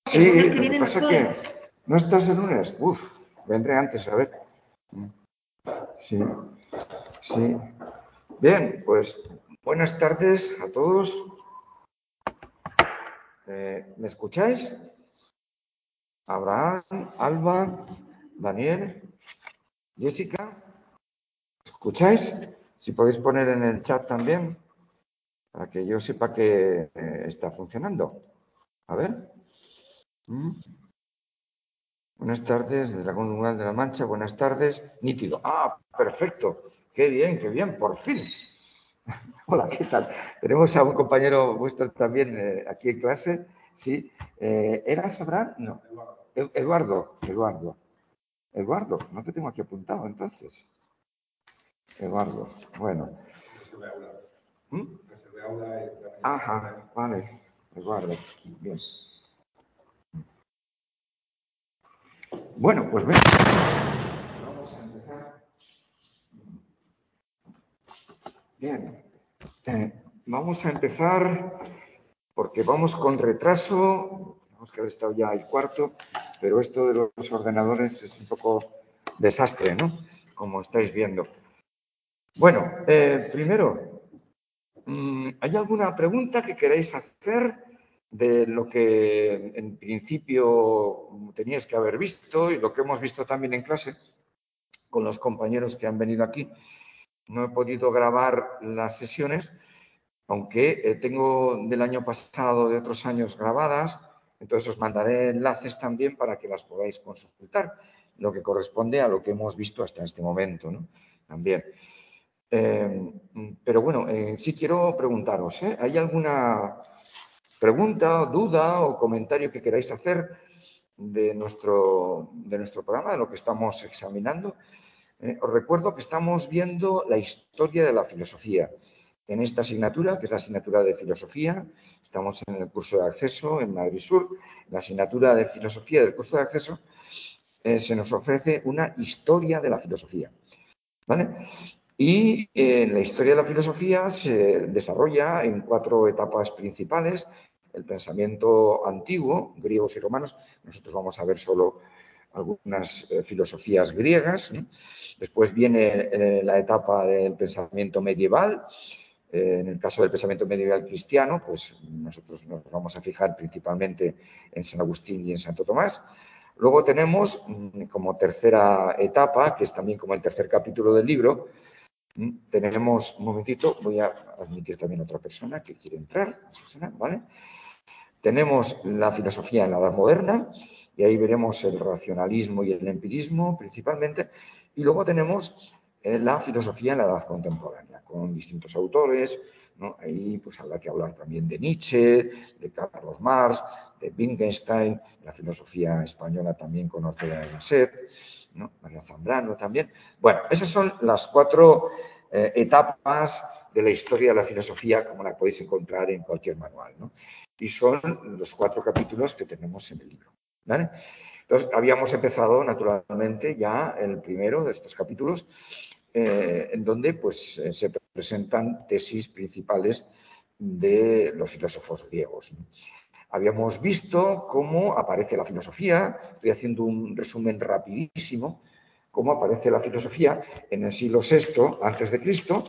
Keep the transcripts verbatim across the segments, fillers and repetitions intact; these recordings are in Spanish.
Sí, lo que pasa es que no estás el lunes. Uf, vendré antes, a ver. Sí, sí. Bien, pues buenas tardes a todos. Eh, ¿Me escucháis? Abraham, Alba, Daniel, Jessica. ¿Me escucháis? Si podéis poner en el chat también, para que yo sepa que eh, está funcionando. A ver. ¿Mm? Buenas tardes, desde algún lugar de la Mancha. Buenas tardes. Nítido. Ah, perfecto. Qué bien, qué bien, por fin. Hola, ¿qué tal? Tenemos a un compañero vuestro también eh, aquí en clase. Sí. Eh, ¿Eras Abraham? No. Eduardo. Eduardo. Eduardo. No te tengo aquí apuntado, entonces. Eduardo. Bueno. ¿Mm? Ajá, vale. Eduardo. Bien. Bueno, pues venga. Vamos a empezar. Bien. Eh, vamos a empezar porque vamos con retraso. Tenemos que haber estado ya el cuarto, pero esto de los ordenadores es un poco desastre, ¿no? Como estáis viendo. Bueno, eh, primero, ¿hay alguna pregunta que queráis hacer de lo que en principio teníais que haber visto y lo que hemos visto también en clase con los compañeros que han venido aquí? No he podido grabar las sesiones, aunque tengo del año pasado, de otros años grabadas, entonces os mandaré enlaces también para que las podáis consultar, lo que corresponde a lo que hemos visto hasta este momento, ¿no? También. Eh, pero bueno, eh, sí quiero preguntaros, ¿eh? ¿Hay alguna pregunta, duda o comentario que queráis hacer de nuestro, de nuestro programa, de lo que estamos examinando? Eh, os recuerdo que estamos viendo la historia de la filosofía. En esta asignatura, que es la asignatura de filosofía, estamos en el curso de acceso en Madrid Sur, la asignatura de filosofía del curso de acceso, eh, se nos ofrece una historia de la filosofía, ¿vale? Y eh, la historia de la filosofía se desarrolla en cuatro etapas principales. El pensamiento antiguo, griegos y romanos. Nosotros vamos a ver solo algunas eh, filosofías griegas, ¿no? Después viene eh, la etapa del pensamiento medieval. Eh, en el caso del pensamiento medieval cristiano, pues nosotros nos vamos a fijar principalmente en San Agustín y en Santo Tomás. Luego tenemos como tercera etapa, que es también como el tercer capítulo del libro, tenemos, un momentito, voy a admitir también a otra persona que quiere entrar, Susana, ¿vale? Tenemos la filosofía en la Edad Moderna, y ahí veremos el racionalismo y el empirismo principalmente, y luego tenemos eh, la filosofía en la Edad Contemporánea, con distintos autores, ¿no? Ahí pues habrá que hablar también de Nietzsche, de Carlos Marx, de Wittgenstein, la filosofía española también con Ortega y Gasset, ¿no? María Zambrano también. Bueno, esas son las cuatro eh, etapas de la historia de la filosofía, como la podéis encontrar en cualquier manual, ¿no? Y son los cuatro capítulos que tenemos en el libro, ¿vale? Entonces, habíamos empezado, naturalmente, ya el primero de estos capítulos, eh, en donde pues, eh, se presentan tesis principales de los filósofos griegos, ¿no? Habíamos visto cómo aparece la filosofía, estoy haciendo un resumen rapidísimo, cómo aparece la filosofía en el siglo sexto antes de Cristo,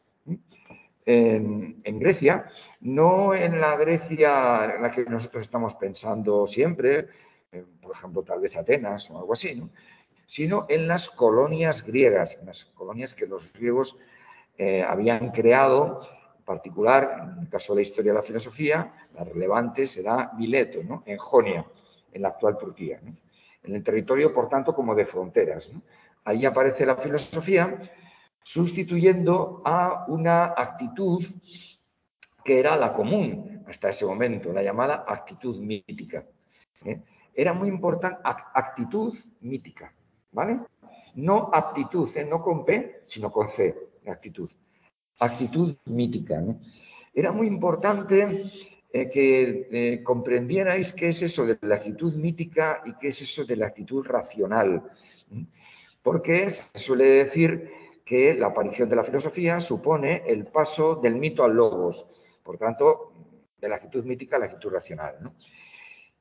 en, en Grecia, no en la Grecia en la que nosotros estamos pensando siempre, eh, por ejemplo, tal vez Atenas o algo así, ¿no? Sino en las colonias griegas, en las colonias que los griegos eh, habían creado. En particular, en el caso de la historia de la filosofía, la relevante será Mileto, ¿no? En Jonia, en la actual Turquía, ¿no? En el territorio, por tanto, como de fronteras, ¿no? Ahí aparece la filosofía sustituyendo a una actitud que era la común hasta ese momento, la llamada actitud mítica. ¿Eh? Era muy importante, actitud mítica, ¿vale? No aptitud, ¿eh? No con P, sino con C, actitud. Actitud mítica, ¿no? Era muy importante eh, que eh, comprendierais qué es eso de la actitud mítica y qué es eso de la actitud racional. Porque se suele decir que la aparición de la filosofía supone el paso del mito al logos, por tanto, de la actitud mítica a la actitud racional, ¿no?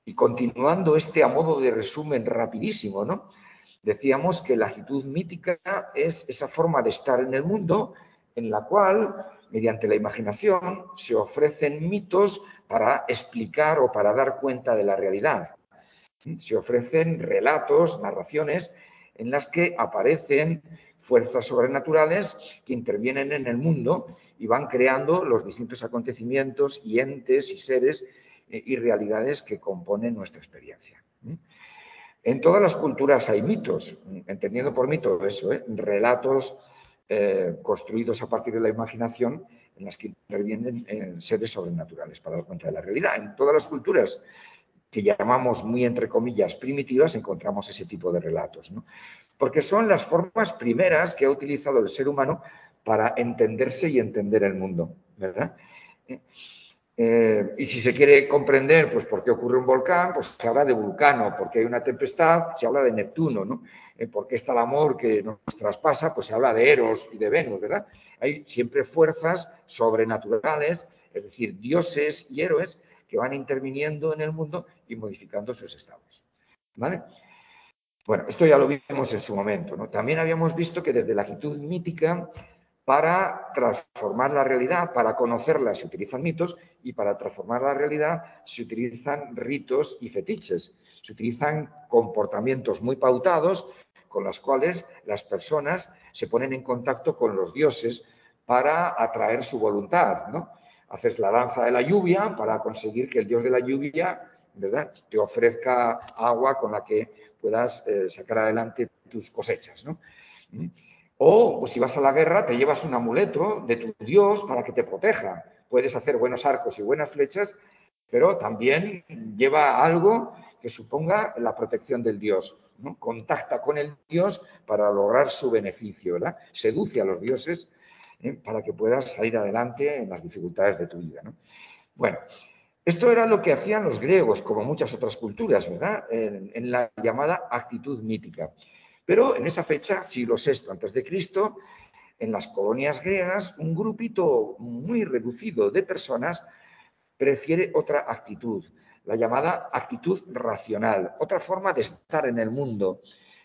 Y continuando este a modo de resumen rapidísimo, ¿no? Decíamos que la actitud mítica es esa forma de estar en el mundo en la cual, mediante la imaginación, se ofrecen mitos para explicar o para dar cuenta de la realidad. Se ofrecen relatos, narraciones, en las que aparecen fuerzas sobrenaturales que intervienen en el mundo y van creando los distintos acontecimientos y entes y seres y realidades que componen nuestra experiencia. En todas las culturas hay mitos, entendiendo por mito eso, ¿eh? relatos eh, construidos a partir de la imaginación en las que intervienen eh, seres sobrenaturales para dar cuenta de la realidad. En todas las culturas que llamamos muy entre comillas primitivas encontramos ese tipo de relatos, ¿no? Porque son las formas primeras que ha utilizado el ser humano para entenderse y entender el mundo, ¿verdad? Eh, y si se quiere comprender pues, por qué ocurre un volcán, pues se habla de Vulcano, porque hay una tempestad, se habla de Neptuno, ¿no? Eh, porque está el amor que nos traspasa, pues se habla de Eros y de Venus, ¿verdad? Hay siempre fuerzas sobrenaturales, es decir, dioses y héroes que van interviniendo en el mundo y modificando sus estados, ¿vale? Bueno, esto ya lo vimos en su momento, ¿no? También habíamos visto que desde la actitud mítica, para transformar la realidad, para conocerla, se utilizan mitos y para transformar la realidad se utilizan ritos y fetiches. Se utilizan comportamientos muy pautados con los cuales las personas se ponen en contacto con los dioses para atraer su voluntad, ¿no? Haces la danza de la lluvia para conseguir que el dios de la lluvia, ¿verdad?, te ofrezca agua con la que puedas eh, sacar adelante tus cosechas, ¿no? O pues, si vas a la guerra, te llevas un amuleto de tu dios para que te proteja. Puedes hacer buenos arcos y buenas flechas, pero también lleva algo que suponga la protección del dios, ¿no? Contacta con el dios para lograr su beneficio, ¿verdad? Seduce a los dioses ¿eh? para que puedas salir adelante en las dificultades de tu vida, ¿no? Bueno, esto era lo que hacían los griegos, como muchas otras culturas, ¿verdad? En, en la llamada actitud mítica. Pero en esa fecha, siglo sexto antes de Cristo, en las colonias griegas, un grupito muy reducido de personas prefiere otra actitud, la llamada actitud racional, otra forma de estar en el mundo.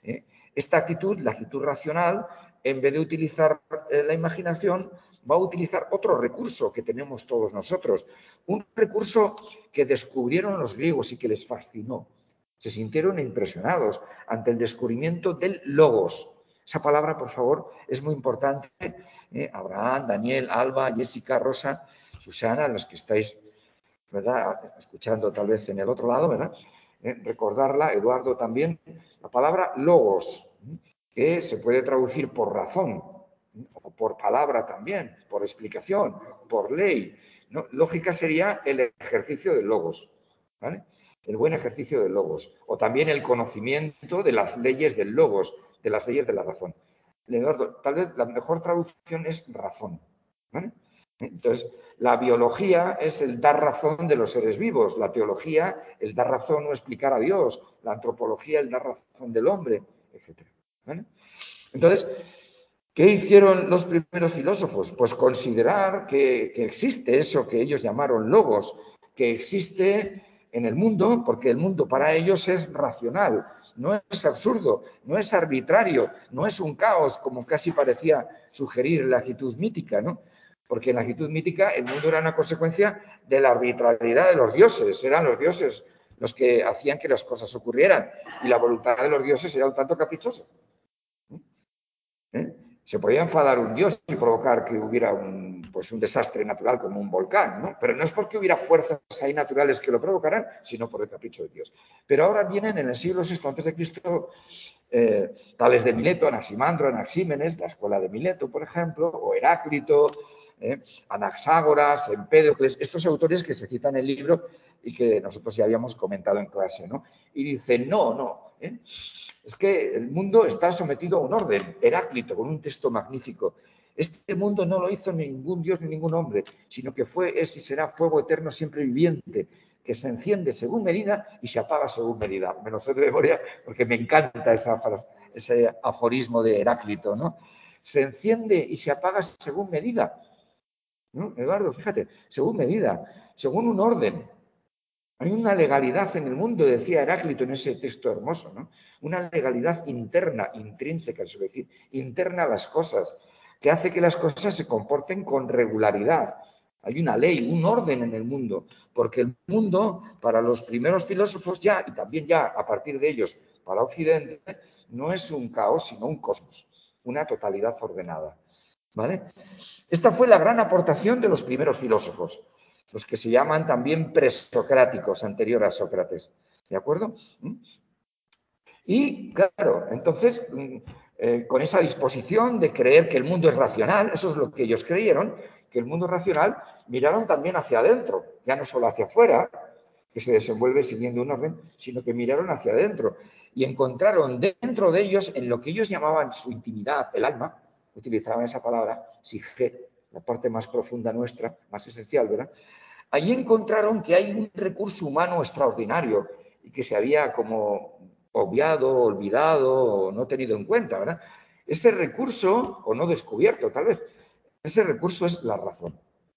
Esta actitud, la actitud racional, en vez de utilizar la imaginación, va a utilizar otro recurso que tenemos todos nosotros, un recurso que descubrieron los griegos y que les fascinó. Se sintieron impresionados ante el descubrimiento del logos. Esa palabra, por favor, es muy importante. ¿eh? Abraham, Daniel, Alba, Jessica, Rosa, Susana, los que estáis, ¿verdad?, escuchando tal vez en el otro lado, ¿verdad? ¿Eh? Recordarla, Eduardo también, la palabra logos, que se puede traducir por razón, o por palabra también, por explicación, por ley, ¿no? Lógica sería el ejercicio del logos, ¿vale? El buen ejercicio del logos, o también el conocimiento de las leyes del logos, de las leyes de la razón. Eduardo, tal vez la mejor traducción es razón, ¿vale? Entonces, la biología es el dar razón de los seres vivos, la teología, el dar razón o explicar a Dios, la antropología, el dar razón del hombre, etcétera, ¿vale? Entonces, ¿qué hicieron los primeros filósofos? Pues considerar que, que existe eso que ellos llamaron logos, que existe en el mundo, porque el mundo para ellos es racional, no es absurdo, no es arbitrario, no es un caos, como casi parecía sugerir la actitud mítica, ¿no? Porque en la actitud mítica el mundo era una consecuencia de la arbitrariedad de los dioses, eran los dioses los que hacían que las cosas ocurrieran, y la voluntad de los dioses era un tanto caprichosa. ¿Eh? Se podía enfadar un dios y provocar que hubiera un, pues un desastre natural como un volcán, ¿no? Pero no es porque hubiera fuerzas ahí naturales que lo provocaran, sino por el capricho de Dios. Pero ahora vienen en el siglo sexto antes de Cristo eh, tales de Mileto, Anaximandro, Anaxímenes, la escuela de Mileto, por ejemplo, o Heráclito, eh, Anaxágoras, Empédocles, estos autores que se citan en el libro y que nosotros ya habíamos comentado en clase, ¿no? Y dicen, no, no, ¿eh? Es que el mundo está sometido a un orden. Heráclito, con un texto magnífico. Este mundo no lo hizo ningún dios ni ningún hombre, sino que fue, es y será fuego eterno siempre viviente, que se enciende según medida y se apaga según medida. Me lo sé de memoria porque me encanta esa frase, ese aforismo de Heráclito, ¿no? Se enciende y se apaga según medida. ¿No? Eduardo, fíjate, según medida, según un orden. Hay una legalidad en el mundo, decía Heráclito en ese texto hermoso, ¿no? Una legalidad interna, intrínseca, es decir, interna a las cosas, que hace que las cosas se comporten con regularidad. Hay una ley, un orden en el mundo, porque el mundo, para los primeros filósofos ya, y también ya a partir de ellos, para Occidente, no es un caos, sino un cosmos, una totalidad ordenada, ¿vale? Esta fue la gran aportación de los primeros filósofos, los que se llaman también presocráticos, anterior a Sócrates, ¿de acuerdo? Y, claro, entonces, eh, con esa disposición de creer que el mundo es racional, eso es lo que ellos creyeron, que el mundo es racional, miraron también hacia adentro, ya no solo hacia afuera, que se desenvuelve siguiendo un orden, sino que miraron hacia adentro y encontraron dentro de ellos, en lo que ellos llamaban su intimidad, el alma, utilizaban esa palabra, psique, la parte más profunda nuestra, más esencial, ¿verdad? Allí encontraron que hay un recurso humano extraordinario y que se había como obviado, olvidado o no tenido en cuenta, ¿verdad? Ese recurso, o no descubierto tal vez, ese recurso es la razón.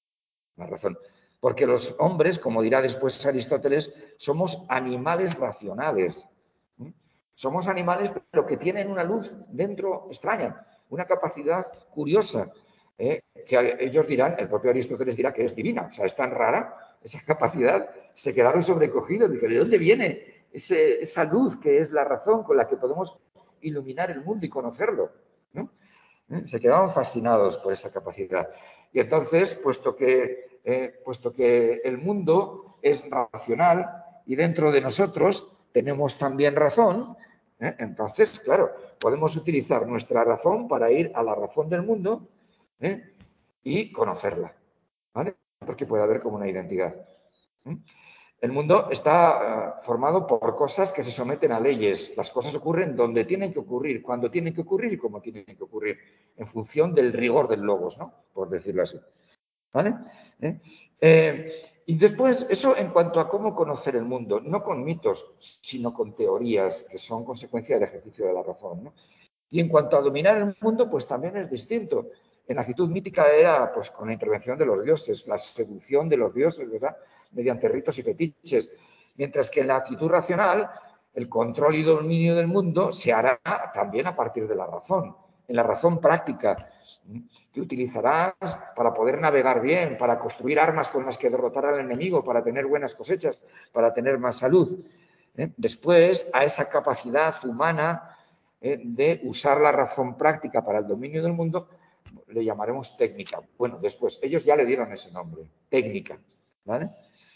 La razón. Porque los hombres, como dirá después Aristóteles, somos animales racionales. ¿Mm? Somos animales, pero que tienen una luz dentro extraña, una capacidad curiosa, ¿eh? Que ellos dirán, el propio Aristóteles dirá que es divina, o sea, es tan rara esa capacidad, se quedaron sobrecogidos, dije, ¿de dónde viene ese, esa luz que es la razón con la que podemos iluminar el mundo y conocerlo? ¿No? ¿Eh? Se quedaban fascinados por esa capacidad. Y entonces, puesto que, eh, puesto que el mundo es racional y dentro de nosotros tenemos también razón, ¿eh? Entonces, claro, podemos utilizar nuestra razón para ir a la razón del mundo, ¿eh? Y conocerla, ¿vale? Porque puede haber como una identidad. ¿Eh? El mundo está uh, formado por cosas que se someten a leyes. Las cosas ocurren donde tienen que ocurrir, cuando tienen que ocurrir y cómo tienen que ocurrir, en función del rigor del logos, ¿no? Por decirlo así. ¿Vale? ¿Eh? Eh, y después, eso en cuanto a cómo conocer el mundo, no con mitos, sino con teorías, que son consecuencia del ejercicio de la razón, ¿no? Y en cuanto a dominar el mundo, pues también es distinto. En la actitud mítica era pues con la intervención de los dioses, la seducción de los dioses, ¿verdad? Mediante ritos y fetiches. Mientras que en la actitud racional, el control y dominio del mundo se hará también a partir de la razón, en la razón práctica, que utilizarás para poder navegar bien, para construir armas con las que derrotar al enemigo, para tener buenas cosechas, para tener más salud. ¿Eh? Después, a esa capacidad humana eh, de usar la razón práctica para el dominio del mundo, le llamaremos técnica. Bueno, después, ellos ya le dieron ese nombre, técnica, ¿vale?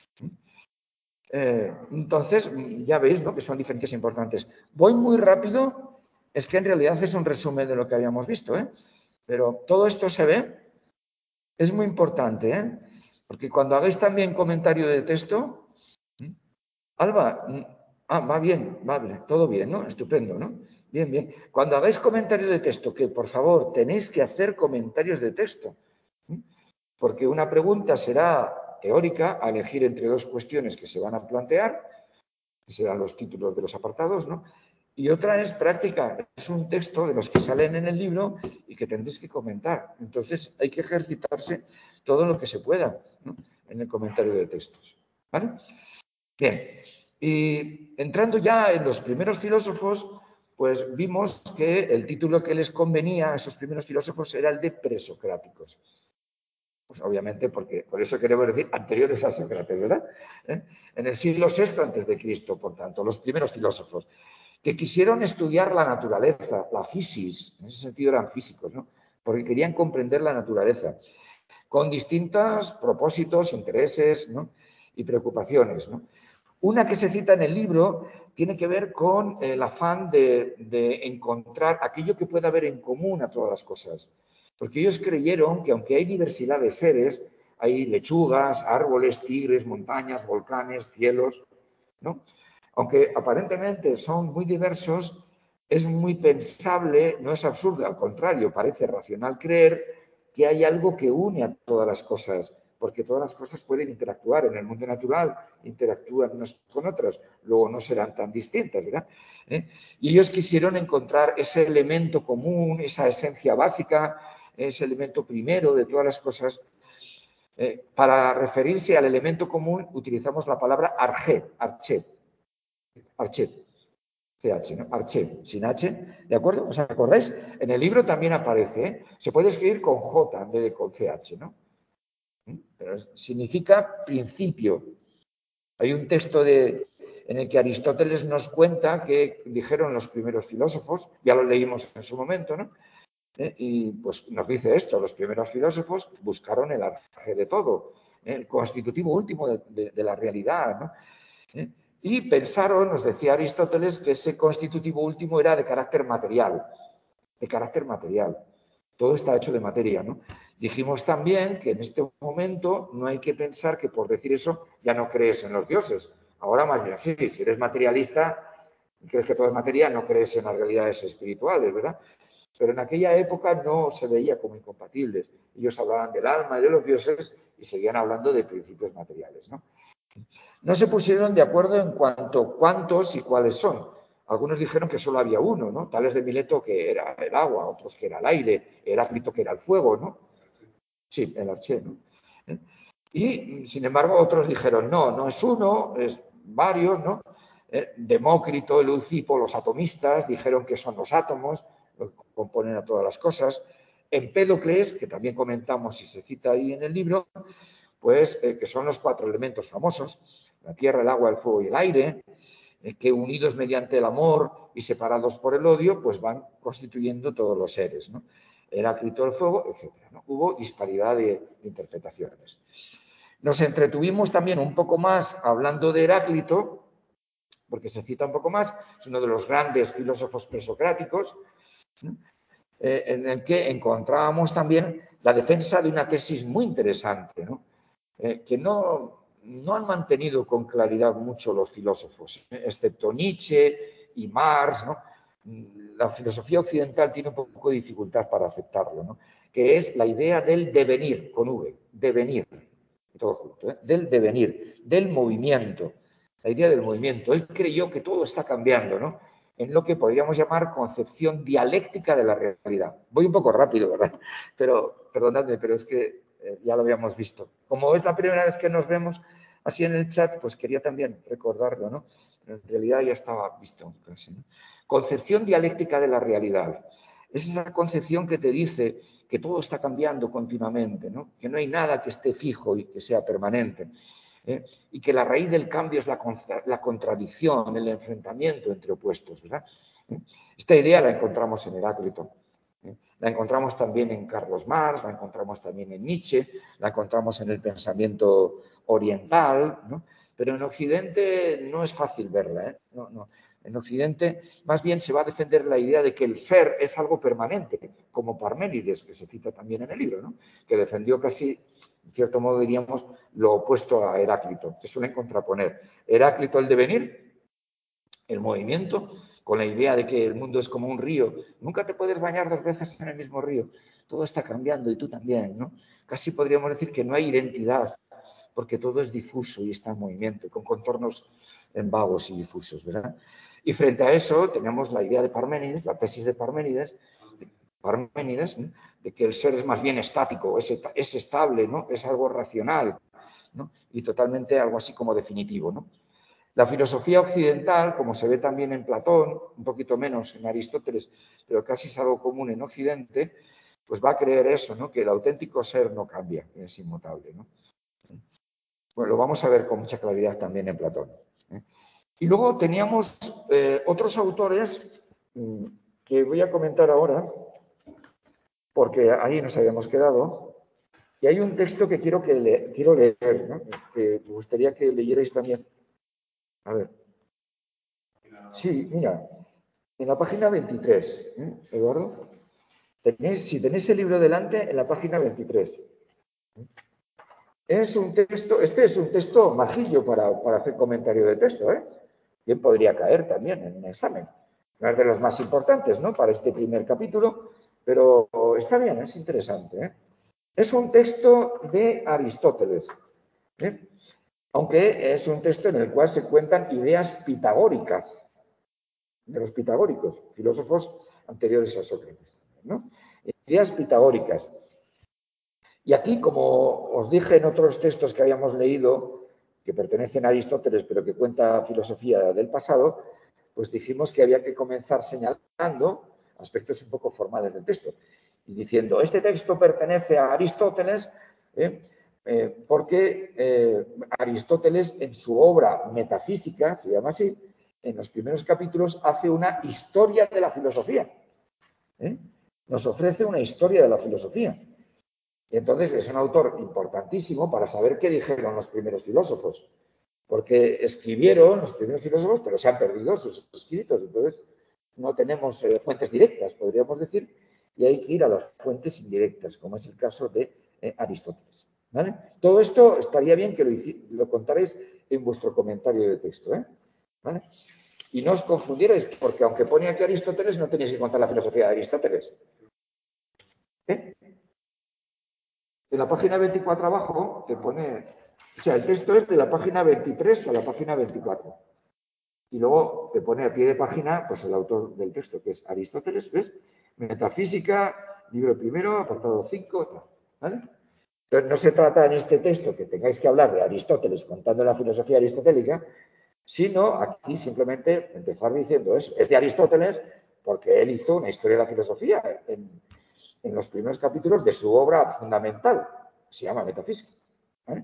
Eh, entonces, ya veis, ¿no?, que son diferencias importantes. Voy muy rápido, es que en realidad es un resumen de lo que habíamos visto, ¿eh? Pero todo esto se ve, es muy importante, ¿eh? Porque cuando hagáis también comentario de texto, ¿eh? Alba, ah, va bien, va bien, todo bien, ¿no? Estupendo, ¿no? Bien, bien. Cuando hagáis comentario de texto, que por favor tenéis que hacer comentarios de texto, ¿eh? Porque una pregunta será teórica, a elegir entre dos cuestiones que se van a plantear, que serán los títulos de los apartados, ¿no? Y otra es práctica, es un texto de los que salen en el libro y que tendréis que comentar. Entonces hay que ejercitarse todo lo que se pueda, ¿no?, en el comentario de textos. ¿Vale? Bien, y entrando ya en los primeros filósofos, pues vimos que el título que les convenía a esos primeros filósofos era el de presocráticos. Pues obviamente, porque por eso queremos decir anteriores a Sócrates, ¿verdad? ¿Eh? En el siglo sexto antes de Cristo, por tanto, los primeros filósofos que quisieron estudiar la naturaleza, la fisis, en ese sentido eran físicos, ¿no? Porque querían comprender la naturaleza, con distintos propósitos, intereses, ¿no?, y preocupaciones, ¿no? Una que se cita en el libro tiene que ver con el afán de, de encontrar aquello que pueda haber en común a todas las cosas. Porque ellos creyeron que aunque hay diversidad de seres, hay lechugas, árboles, tigres, montañas, volcanes, cielos, ¿no? Aunque aparentemente son muy diversos, es muy pensable, no es absurdo, al contrario, parece racional creer que hay algo que une a todas las cosas, porque todas las cosas pueden interactuar en el mundo natural, interactúan unas con otras, luego no serán tan distintas, ¿verdad? ¿Eh? Y ellos quisieron encontrar ese elemento común, esa esencia básica, ese elemento primero de todas las cosas, Eh, para referirse al elemento común utilizamos la palabra arché, arché, arché, C H, ¿no? Arché, sin H, ¿de acuerdo? ¿Os acordáis? En el libro también aparece, ¿eh? Se puede escribir con J en vez de con C H, ¿no? Pero significa principio. Hay un texto de, en el que Aristóteles nos cuenta que dijeron los primeros filósofos, ya lo leímos en su momento, ¿no? ¿Eh? Y pues nos dice esto, los primeros filósofos buscaron el arjé de todo, ¿eh? El constitutivo último de, de, de la realidad, ¿no? ¿Eh? Y pensaron, nos decía Aristóteles, que ese constitutivo último era de carácter material, de carácter material. Todo está hecho de materia, ¿no? Dijimos también que en este momento no hay que pensar que por decir eso ya no crees en los dioses. Ahora más bien sí, si eres materialista, crees que todo es materia, no crees en las realidades espirituales, ¿verdad? Pero en aquella época no se veía como incompatibles. Ellos hablaban del alma y de los dioses y seguían hablando de principios materiales, ¿no? No se pusieron de acuerdo en cuanto a cuántos y cuáles son. Algunos dijeron que solo había uno, ¿no? Tales de Mileto que era el agua, otros que era el aire, Heráclito que era el fuego, ¿no? Sí, el arché, ¿no? Y, sin embargo, otros dijeron, no, no es uno, es varios, ¿no? Eh, Demócrito, Leucipo, los atomistas, dijeron que son los átomos, lo que componen a todas las cosas. Empédocles, que también comentamos y se cita ahí en el libro, pues eh, que son los cuatro elementos famosos, la tierra, el agua, el fuego y el aire, eh, que unidos mediante el amor y separados por el odio, pues van constituyendo todos los seres, ¿no? Heráclito, el fuego, etcétera, ¿no? Hubo disparidad de, de interpretaciones. Nos entretuvimos también un poco más hablando de Heráclito, porque se cita un poco más, es uno de los grandes filósofos presocráticos, eh, en el que encontrábamos también la defensa de una tesis muy interesante, ¿no? Eh, que no, no han mantenido con claridad mucho los filósofos, ¿eh? Excepto Nietzsche y Marx, ¿no? La filosofía occidental tiene un poco de dificultad para aceptarlo, ¿no? Que es la idea del devenir, con V, devenir, todo junto, ¿eh? Del devenir, del movimiento, la idea del movimiento. Él creyó que todo está cambiando, ¿no? En lo que podríamos llamar concepción dialéctica de la realidad. Voy un poco rápido, ¿verdad? Pero, perdonadme, pero es que eh, ya lo habíamos visto. Como es la primera vez que nos vemos así en el chat, pues quería también recordarlo, ¿no? Pero en realidad ya estaba visto en clase, ¿no? Concepción dialéctica de la realidad. Es esa concepción que te dice que todo está cambiando continuamente, ¿no? Que no hay nada que esté fijo y que sea permanente. ¿Eh? Y que la raíz del cambio es la, contra, la contradicción, el enfrentamiento entre opuestos, ¿verdad? ¿Eh? Esta idea la encontramos en Heráclito, ¿eh? La encontramos también en Carlos Marx, la encontramos también en Nietzsche, la encontramos en el pensamiento oriental, ¿no? Pero en Occidente no es fácil verla, ¿eh? No, no. En Occidente más bien se va a defender la idea de que el ser es algo permanente, como Parménides, que se cita también en el libro, ¿no? Que defendió casi, en cierto modo diríamos, lo opuesto a Heráclito. Se suelen contraponer. Heráclito, el devenir, el movimiento, con la idea de que el mundo es como un río. Nunca te puedes bañar dos veces en el mismo río. Todo está cambiando y tú también, ¿no? Casi podríamos decir que no hay identidad, porque todo es difuso y está en movimiento, con contornos en vagos y difusos, ¿verdad? Y frente a eso tenemos la idea de Parménides, la tesis de Parménides, de, Parménides, ¿no? De que el ser es más bien estático, es, es estable, ¿no? Es algo racional, ¿no? Y totalmente algo así como definitivo, ¿no? La filosofía occidental, como se ve también en Platón, un poquito menos en Aristóteles, pero casi es algo común en Occidente, pues va a creer eso, ¿no? Que el auténtico ser no cambia, es inmutable, ¿no? Bueno, lo vamos a ver con mucha claridad también en Platón, ¿eh? Y luego teníamos eh, otros autores mmm, que voy a comentar ahora, porque ahí nos habíamos quedado, y hay un texto que quiero, que le, quiero leer, ¿no? Que me gustaría que leyerais también. A ver. Sí, mira, en la página veintitrés, ¿eh, Eduardo? Tenéis, si tenéis el libro delante, en la página veintitrés. Es un texto, este es un texto majillo para, para hacer comentario de texto, ¿eh? Bien podría caer también en un examen. No es de los más importantes, ¿no? Para este primer capítulo, pero está bien, es interesante, ¿eh? Es un texto de Aristóteles, ¿eh? Aunque es un texto en el cual se cuentan ideas pitagóricas de los pitagóricos, filósofos anteriores a Sócrates, ¿no? Ideas pitagóricas. Y aquí, como os dije en otros textos que habíamos leído, que pertenecen a Aristóteles, pero que cuenta filosofía del pasado, pues dijimos que había que comenzar señalando aspectos un poco formales del texto. Y diciendo, este texto pertenece a Aristóteles, ¿eh? Eh, porque eh, Aristóteles, en su obra Metafísica, se llama así, en los primeros capítulos, hace una historia de la filosofía. ¿eh? Nos ofrece una historia de la filosofía. Y entonces es un autor importantísimo para saber qué dijeron los primeros filósofos. Porque escribieron los primeros filósofos, pero se han perdido sus escritos. Entonces no tenemos eh, fuentes directas, podríamos decir, y hay que ir a las fuentes indirectas, como es el caso de eh, Aristóteles. ¿Vale? Todo esto estaría bien que lo, lo contarais en vuestro comentario de texto. ¿eh? ¿Vale? Y no os confundierais, porque aunque pone aquí Aristóteles, no tenéis que contar la filosofía de Aristóteles. ¿Eh? En la página veinticuatro abajo te pone, o sea, el texto es de la página veintitrés a la página veinticuatro. Y luego te pone a pie de página, pues el autor del texto, que es Aristóteles, ¿ves? Metafísica, libro primero, apartado cinco, ¿vale? Entonces, no se trata en este texto que tengáis que hablar de Aristóteles contando la filosofía aristotélica, sino aquí simplemente empezar diciendo eso. Es de Aristóteles porque él hizo una historia de la filosofía en, en los primeros capítulos de su obra fundamental, se llama Metafísica. ¿Vale?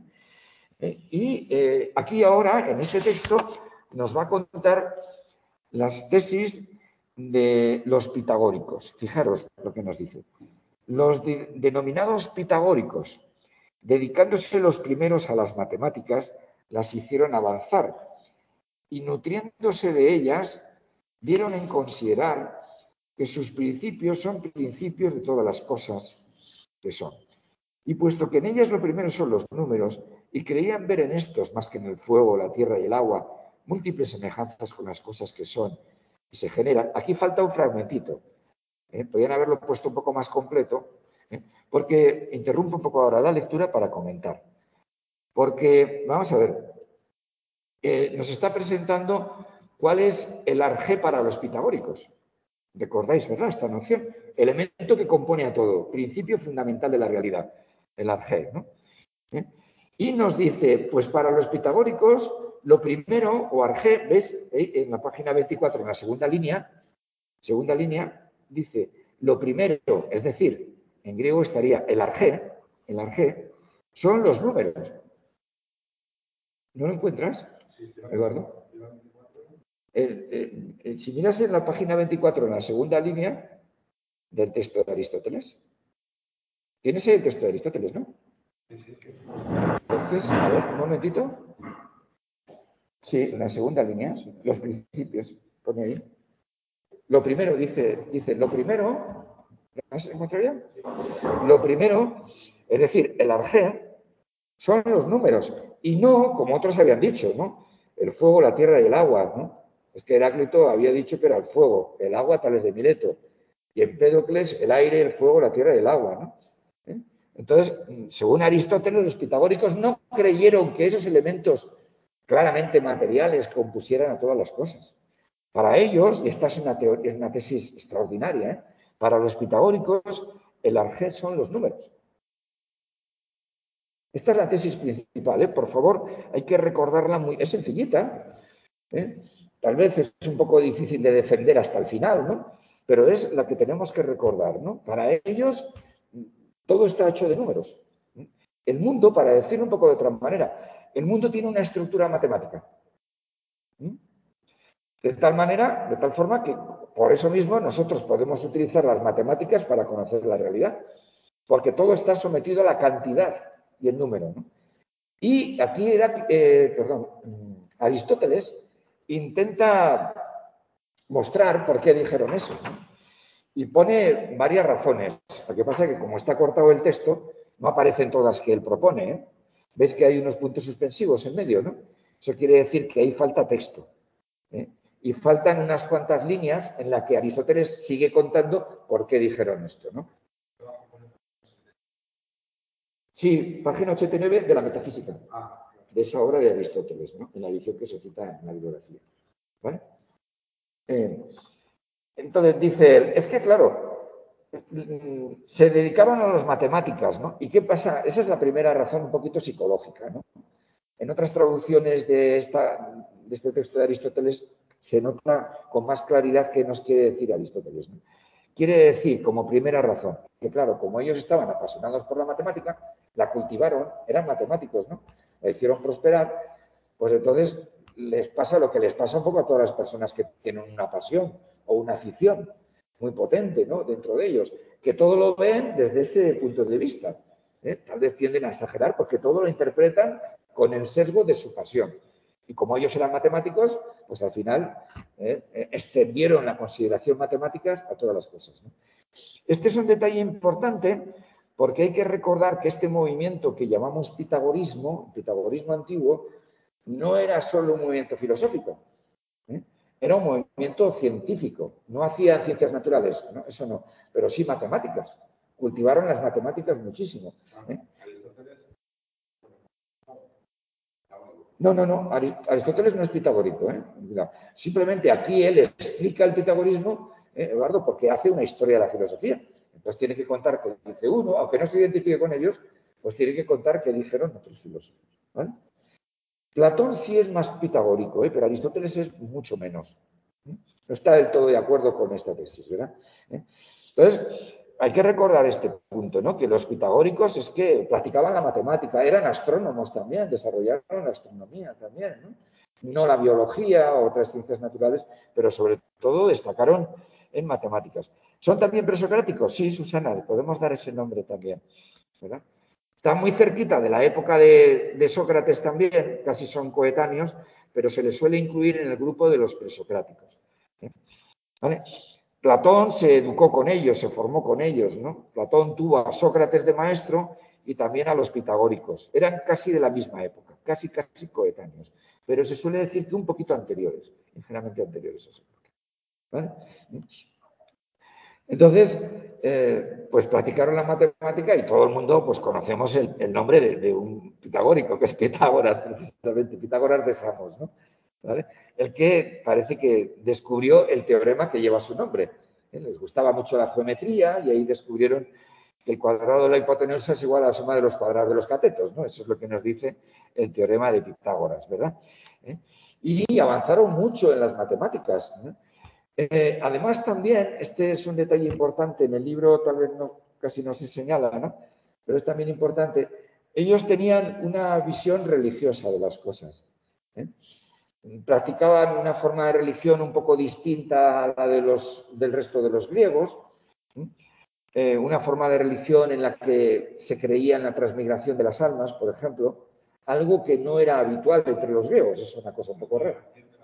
Y eh, aquí ahora, en este texto, nos va a contar las tesis de los pitagóricos. Fijaros lo que nos dice. Los de, denominados pitagóricos, dedicándose los primeros a las matemáticas, las hicieron avanzar y nutriéndose de ellas, dieron en considerar que sus principios son principios de todas las cosas que son. Y puesto que en ellas lo primero son los números, y creían ver en estos, más que en el fuego, la tierra y el agua, múltiples semejanzas con las cosas que son y se generan, aquí falta un fragmentito. ¿eh? Podrían haberlo puesto un poco más completo, ¿eh? porque interrumpo un poco ahora la lectura para comentar. Porque, vamos a ver, eh, nos está presentando cuál es el arjé para los pitagóricos. ¿Recordáis, verdad, esta noción? Elemento que compone a todo, principio fundamental de la realidad, el arjé, ¿no? ¿Eh? Y nos dice, pues para los pitagóricos, lo primero, o arjé, ¿ves? ¿Eh? En la página veinticuatro, en la segunda línea, segunda línea, dice, lo primero, es decir, en griego estaría el arjé, el arjé, son los números. ¿No lo encuentras, Eduardo? El, el, el, si miras en la página veinticuatro, en la segunda línea del texto de Aristóteles, tienes ahí el texto de Aristóteles, ¿no? Entonces, a ver, un momentito. Sí, en la segunda línea, los principios, pone ahí. Lo primero, dice, dice, lo primero, ¿has encontrado ya? Lo primero, es decir, el arjé, son los números, y no, como otros habían dicho, ¿no? El fuego, la tierra y el agua, ¿no? Es que Heráclito había dicho que era el fuego, el agua Tales de Mileto, y Empédocles el aire, el fuego, la tierra y el agua, ¿no? ¿Eh? Entonces, según Aristóteles, los pitagóricos no creyeron que esos elementos claramente materiales compusieran a todas las cosas. Para ellos, y esta es una, teoría, es una tesis extraordinaria, ¿eh? Para los pitagóricos, el arjé son los números. Esta es la tesis principal, ¿eh? Por favor, hay que recordarla muy... Es sencillita, ¿eh? Tal vez es un poco difícil de defender hasta el final, ¿no? Pero es la que tenemos que recordar, ¿no? Para ellos, todo está hecho de números. El mundo, para decirlo un poco de otra manera, el mundo tiene una estructura matemática. De tal manera, de tal forma que por eso mismo nosotros podemos utilizar las matemáticas para conocer la realidad, porque todo está sometido a la cantidad y el número, ¿no? Y aquí era, eh, perdón, Aristóteles intenta mostrar por qué dijeron eso, ¿no? Y pone varias razones. Lo que pasa es que como está cortado el texto, no aparecen todas que él propone, ¿eh? ¿Ves que hay unos puntos suspensivos en medio, no? Eso quiere decir que ahí falta texto, ¿eh? Y faltan unas cuantas líneas en las que Aristóteles sigue contando por qué dijeron esto, ¿no? Sí, página ochenta y nueve de la Metafísica, de esa obra de Aristóteles, ¿no? En la edición que se cita en la bibliografía. ¿Vale? Eh, entonces dice él, es que claro, se dedicaban a las matemáticas, ¿no? ¿Y qué pasa? Esa es la primera razón un poquito psicológica, ¿no? En otras traducciones de, esta, de este texto de Aristóteles se nota con más claridad qué nos quiere decir Aristóteles, ¿no? Quiere decir, como primera razón, que claro, como ellos estaban apasionados por la matemática, la cultivaron, eran matemáticos, ¿no? La hicieron prosperar, pues entonces les pasa lo que les pasa un poco a todas las personas que tienen una pasión o una afición muy potente, ¿no? Dentro de ellos, que todo lo ven desde ese punto de vista. ¿eh? Tal vez tienden a exagerar porque todo lo interpretan con el sesgo de su pasión. Y como ellos eran matemáticos, pues al final eh, extendieron la consideración matemáticas a todas las cosas, ¿no? Este es un detalle importante porque hay que recordar que este movimiento que llamamos pitagorismo, pitagorismo antiguo, no era solo un movimiento filosófico, ¿eh? Era un movimiento científico. No hacían ciencias naturales, ¿no? Eso no, pero sí matemáticas. Cultivaron las matemáticas muchísimo, ¿eh? No, no, no. Aristóteles no es pitagórico, ¿eh? Simplemente aquí él explica el pitagorismo, ¿eh, Eduardo? Porque hace una historia de la filosofía. Entonces tiene que contar que dice uno, aunque no se identifique con ellos, pues tiene que contar que dijeron otros filósofos, ¿vale? Platón sí es más pitagórico, ¿eh? Pero Aristóteles es mucho menos. ¿eh? No está del todo de acuerdo con esta tesis, ¿verdad? ¿Eh? Entonces, hay que recordar este punto, ¿no? Que los pitagóricos es que practicaban la matemática, eran astrónomos también, desarrollaron la astronomía también, ¿no? No la biología o otras ciencias naturales, pero sobre todo destacaron en matemáticas. ¿Son también presocráticos? Sí, Susana, le podemos dar ese nombre también, ¿verdad? Está muy cerquita de la época de, de Sócrates también, casi son coetáneos, pero se les suele incluir en el grupo de los presocráticos. ¿eh? ¿Vale? Platón se educó con ellos, se formó con ellos, ¿no? Platón tuvo a Sócrates de maestro y también a los pitagóricos. Eran casi de la misma época, casi, casi coetáneos. Pero se suele decir que un poquito anteriores, ligeramente anteriores a esa época. ¿Vale? Entonces, eh, pues practicaron la matemática y todo el mundo pues conocemos el, el nombre de, de, un pitagórico, que es Pitágoras, precisamente, Pitágoras de Samos, ¿no? ¿Vale? El que parece que descubrió el teorema que lleva su nombre. ¿eh? Les gustaba mucho la geometría y ahí descubrieron que el cuadrado de la hipotenusa es igual a la suma de los cuadrados de los catetos, ¿no? Eso es lo que nos dice el teorema de Pitágoras, ¿verdad? ¿Eh? Y avanzaron mucho en las matemáticas, ¿no? Eh, además, también, este es un detalle importante, en el libro tal vez no, casi no se señala, ¿no? Pero es también importante, ellos tenían una visión religiosa de las cosas. ¿eh? Practicaban una forma de religión un poco distinta a la de los, del resto de los griegos, eh, una forma de religión en la que se creía en la transmigración de las almas, por ejemplo, algo que no era habitual entre los griegos, es una cosa un poco rara.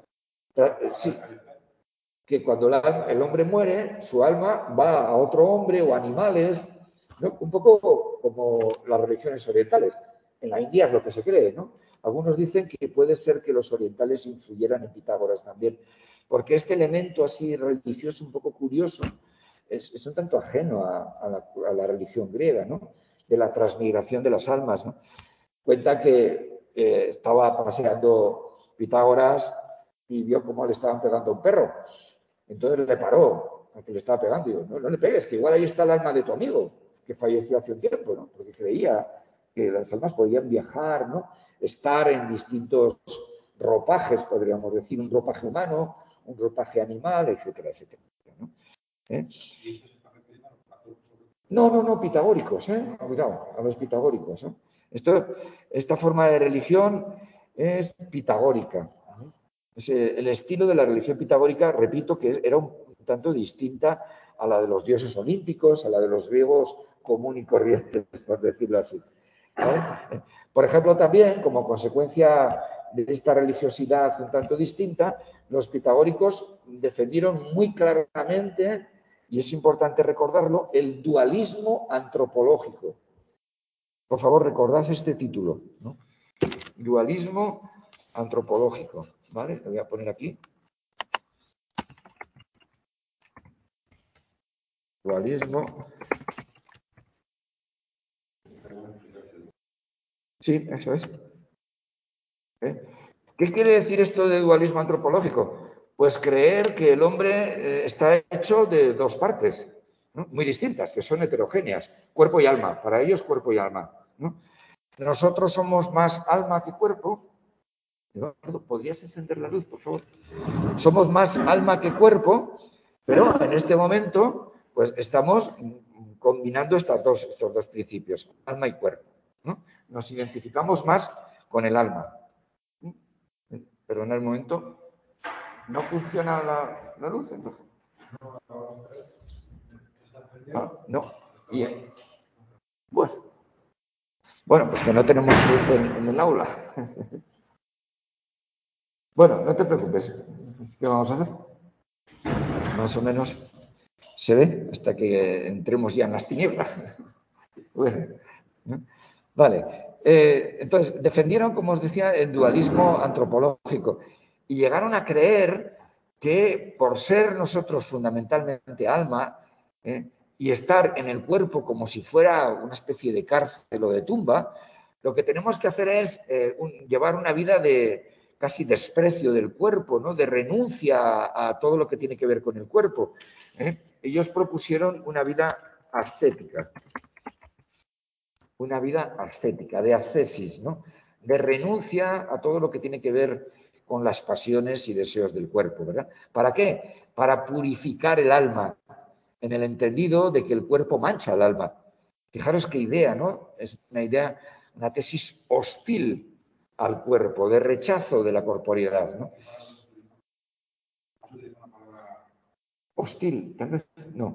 Sí, que cuando la, el hombre muere, su alma va a otro hombre o animales, ¿no? Un poco como las religiones orientales. En la India es lo que se cree, ¿no? Algunos dicen que puede ser que los orientales influyeran en Pitágoras también, porque este elemento así religioso un poco curioso es, es un tanto ajeno a, a, la, a, la, religión griega, ¿no? De la transmigración de las almas, ¿no? Cuenta que eh, estaba paseando Pitágoras y vio cómo le estaban pegando a un perro. Entonces le paró al que le estaba pegando. Y digo, no, no le pegues, que igual ahí está el alma de tu amigo, que falleció hace un tiempo, ¿no? Porque creía que las almas podían viajar, ¿no? Estar en distintos ropajes, podríamos decir, un ropaje humano, un ropaje animal, etcétera, etcétera. ¿no? ¿Eh? No, no, no, pitagóricos, ¿eh? Cuidado, a los pitagóricos, ¿eh? Esto, esta forma de religión es pitagórica. Es el estilo de la religión pitagórica, repito, que era un tanto distinta a la de los dioses olímpicos, a la de los griegos común y corrientes, por decirlo así. ¿Vale? Por ejemplo, también, como consecuencia de esta religiosidad un tanto distinta, los pitagóricos defendieron muy claramente, y es importante recordarlo, el dualismo antropológico. Por favor, recordad este título, ¿no? Dualismo antropológico, ¿vale? Lo voy a poner aquí. Dualismo. Sí, eso es. ¿Eh? ¿Qué quiere decir esto de dualismo antropológico? Pues creer que el hombre eh, está hecho de dos partes. ¿no? Muy distintas, que son heterogéneas, cuerpo y alma, para ellos cuerpo y alma, ¿no? Nosotros somos más alma que cuerpo. Eduardo, ¿podrías encender la luz, por favor? Somos más alma que cuerpo, pero en este momento pues estamos combinando estas dos, estos dos principios, alma y cuerpo, ¿no? Nos identificamos más con el alma. Perdona un momento. ¿No funciona la, la luz entonces? Ah, no. Y, bueno. bueno, pues que no tenemos luz en, en el aula. Bueno, no te preocupes. ¿Qué vamos a hacer? Más o menos se ve hasta que entremos ya en las tinieblas. Bueno, ¿no? Vale. Eh, entonces, defendieron, como os decía, el dualismo antropológico y llegaron a creer que por ser nosotros fundamentalmente alma eh, y estar en el cuerpo como si fuera una especie de cárcel o de tumba, lo que tenemos que hacer es eh, un, llevar una vida de casi desprecio del cuerpo, ¿no? De renuncia a, a todo lo que tiene que ver con el cuerpo. ¿eh? Ellos propusieron una vida ascética. Una vida ascética, de ascesis, ¿no? De renuncia a todo lo que tiene que ver con las pasiones y deseos del cuerpo, ¿verdad? ¿Para qué? Para purificar el alma, en el entendido de que el cuerpo mancha el alma. Fijaros qué idea, ¿no? Es una idea, una tesis hostil al cuerpo, de rechazo de la corporeidad, ¿no? Hostil, tal vez, no.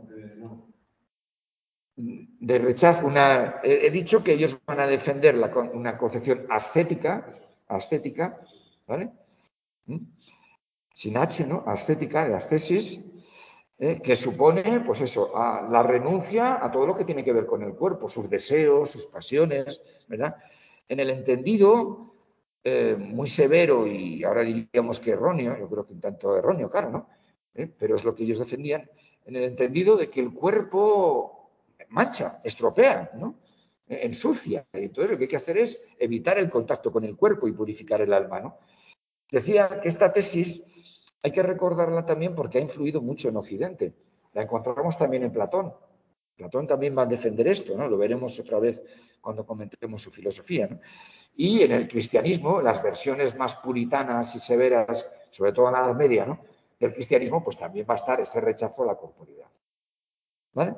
De rechazo, una, he, he dicho que ellos van a defender la, una concepción ascética, ascética, ¿vale? ¿Mm? Sin H, ¿no? Ascética, de ascesis, ¿eh? Que supone, pues eso, a la renuncia a todo lo que tiene que ver con el cuerpo, sus deseos, sus pasiones, ¿verdad? En el entendido eh, muy severo y ahora diríamos que erróneo, yo creo que un tanto erróneo, claro, ¿no? ¿Eh? Pero es lo que ellos defendían, en el entendido de que el cuerpo mancha, estropea, ¿no? Ensucia. Entonces lo que hay que hacer es evitar el contacto con el cuerpo y purificar el alma, ¿no? Decía que esta tesis hay que recordarla también porque ha influido mucho en Occidente. La encontramos también en Platón. Platón también va a defender esto, ¿no? Lo veremos otra vez cuando comentemos su filosofía, ¿no? Y en el cristianismo, las versiones más puritanas y severas, sobre todo en la Edad Media, ¿no? Del cristianismo, pues también va a estar ese rechazo a la corporidad. ¿Vale?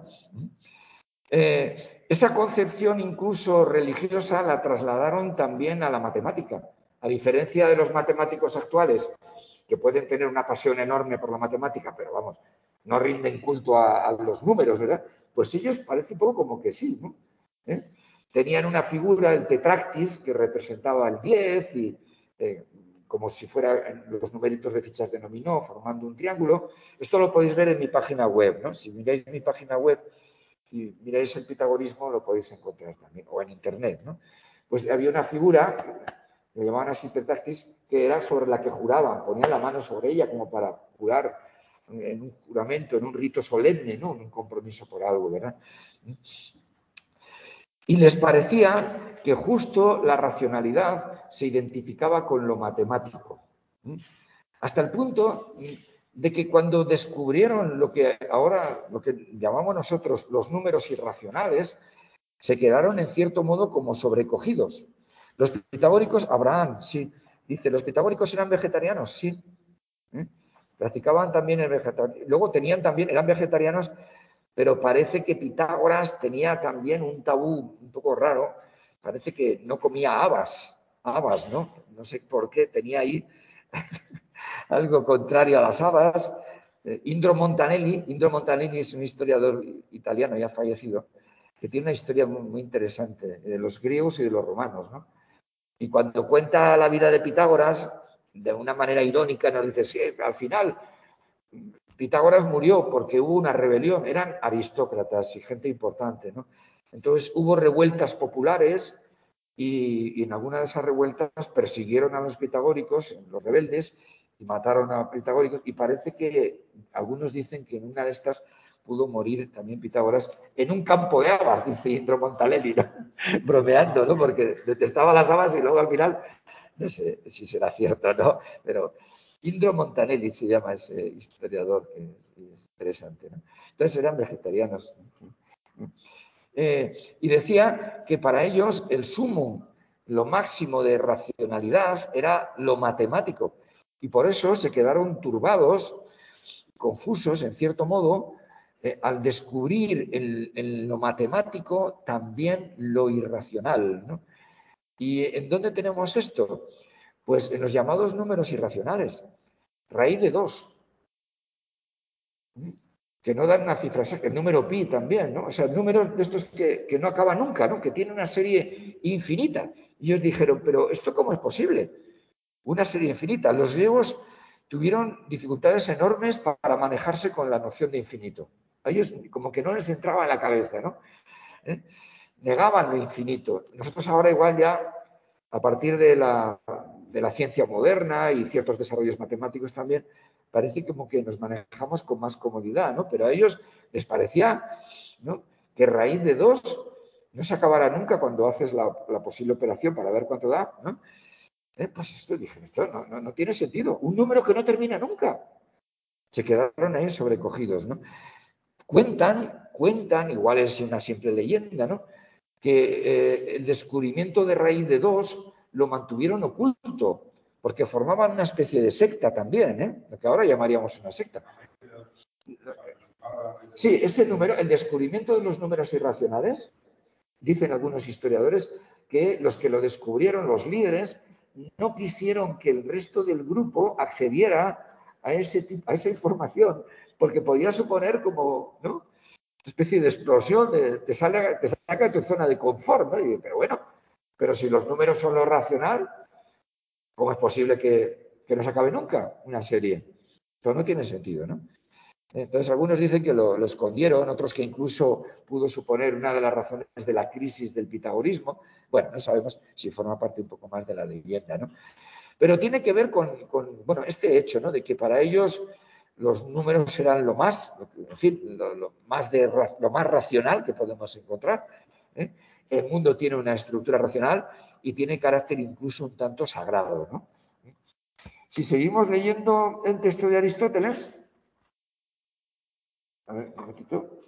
Eh, esa concepción incluso religiosa la trasladaron también a la matemática. A diferencia de los matemáticos actuales, que pueden tener una pasión enorme por la matemática, pero vamos, no rinden culto a, a los números, ¿verdad? Pues ellos parece un poco como que sí, ¿no? ¿Eh? Tenían una figura, el tetractis, que representaba el diez y eh, como si fueran los numeritos de fichas de dominó, formando un triángulo. Esto lo podéis ver en mi página web, ¿no? Si miráis mi página web y miráis el pitagorismo, lo podéis encontrar también, o en internet, ¿no? Pues había una figura, que le llamaban así tetractis, que era sobre la que juraban, ponían la mano sobre ella como para jurar en un juramento, en un rito solemne, ¿no? En un compromiso por algo, ¿verdad? Y les parecía que justo la racionalidad se identificaba con lo matemático. Hasta el punto de que cuando descubrieron lo que ahora, lo que llamamos nosotros los números irracionales, se quedaron en cierto modo como sobrecogidos. Los pitagóricos, Abraham, sí, dice, los pitagóricos eran vegetarianos, sí. ¿Eh? Practicaban también el vegetarianismo. Luego tenían también, eran vegetarianos, pero parece que Pitágoras tenía también un tabú un poco raro. Parece que no comía habas, habas, ¿no? No sé por qué, tenía ahí algo contrario a las habas. Eh, Indro Montanelli, Indro Montanelli es un historiador italiano ya fallecido, que tiene una historia muy, muy interesante de los griegos y de los romanos, ¿no? Y cuando cuenta la vida de Pitágoras, de una manera irónica, nos dice, sí, al final Pitágoras murió porque hubo una rebelión, eran aristócratas y gente importante, ¿no? Entonces hubo revueltas populares y, y en alguna de esas revueltas persiguieron a los pitagóricos, los rebeldes, y mataron a pitagóricos, y parece que algunos dicen que en una de estas pudo morir también Pitágoras en un campo de habas, dice Indro Montanelli, ¿no? Bromeando, ¿no? Porque detestaba las habas y luego al final, no sé si será cierto, ¿no? Pero Indro Montanelli se llama ese historiador, que es, es interesante, ¿no? Entonces eran vegetarianos. Eh, y decía que para ellos el sumo, lo máximo de racionalidad era lo matemático. Y por eso se quedaron turbados, confusos, en cierto modo, eh, al descubrir en, en lo matemático también lo irracional, ¿no? ¿Y en dónde tenemos esto? Pues en los llamados números irracionales. Raíz de dos, que no dan una cifra exacta, el número pi también, ¿no? O sea, números de estos que, que no acaban nunca, ¿no? Que tienen una serie infinita. Y ellos dijeron, pero ¿esto cómo es posible? Una serie infinita. Los griegos tuvieron dificultades enormes para manejarse con la noción de infinito. A ellos como que no les entraba en la cabeza, ¿no? ¿Eh? Negaban lo infinito. Nosotros ahora igual ya, a partir de la, de la ciencia moderna y ciertos desarrollos matemáticos también, parece como que nos manejamos con más comodidad, ¿no? Pero a ellos les parecía, ¿no?, que raíz de dos no se acabará nunca cuando haces la, la posible operación para ver cuánto da, ¿no? Eh, pues esto, dije, esto no, no, no tiene sentido. Un número que no termina nunca. Se quedaron ahí sobrecogidos, ¿no? Cuentan, cuentan, igual es una simple leyenda, ¿no?, que eh, el descubrimiento de raíz de dos lo mantuvieron oculto, porque formaban una especie de secta también, ¿eh?, lo que ahora llamaríamos una secta. Sí, ese número, el descubrimiento de los números irracionales, dicen algunos historiadores que los que lo descubrieron, los líderes, no quisieron que el resto del grupo accediera a, ese, a esa información, porque podía suponer como, ¿no?, una especie de explosión, de, te, sale, te saca de tu zona de confort, ¿no? Y, pero bueno, pero si los números son lo racional, ¿cómo es posible que, que no se acabe nunca una serie? Esto no tiene sentido, ¿no? Entonces, algunos dicen que lo, lo escondieron, otros que incluso pudo suponer una de las razones de la crisis del pitagorismo. Bueno, no sabemos si forma parte un poco más de la leyenda, ¿no? Pero tiene que ver con, con bueno, este hecho, ¿no?, de que para ellos los números serán lo más, en fin, lo, lo más, de, lo más racional que podemos encontrar, ¿eh? El mundo tiene una estructura racional y tiene carácter incluso un tanto sagrado, ¿no? Si seguimos leyendo el texto de Aristóteles, a ver, un momentito.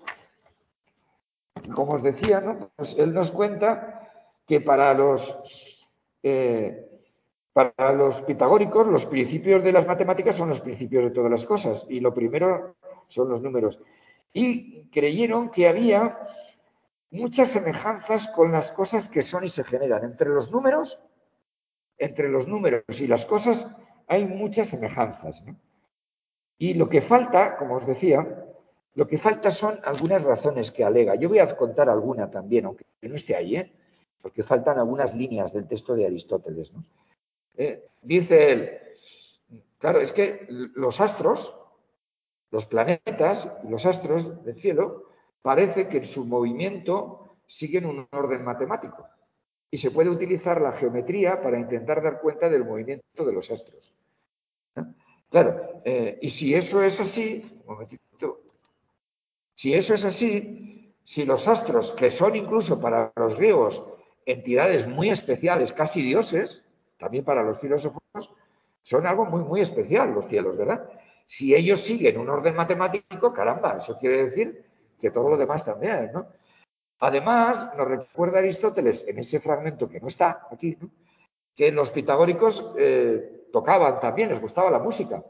Como os decía, ¿no?, pues él nos cuenta que para los, eh, para los pitagóricos los principios de las matemáticas son los principios de todas las cosas y lo primero son los números. Y creyeron que había muchas semejanzas con las cosas que son y se generan. Entre los números, entre los números y las cosas hay muchas semejanzas, ¿no? Y lo que falta, como os decía, lo que falta son algunas razones que alega. Yo voy a contar alguna también, aunque no esté ahí, ¿eh?, porque faltan algunas líneas del texto de Aristóteles, ¿no? Eh, dice él, claro, es que los astros, los planetas, los astros del cielo, parece que en su movimiento siguen un orden matemático y se puede utilizar la geometría para intentar dar cuenta del movimiento de los astros. ¿No? Claro, eh, y si eso es así, un momentito, si eso es así, si los astros, que son incluso para los griegos entidades muy especiales, casi dioses, también para los filósofos, son algo muy, muy especial los cielos, ¿verdad? Si ellos siguen un orden matemático, caramba, eso quiere decir que todo lo demás también, ¿no? Además, nos recuerda Aristóteles, en ese fragmento que no está aquí, ¿no?, que los pitagóricos eh, tocaban también, les gustaba la música.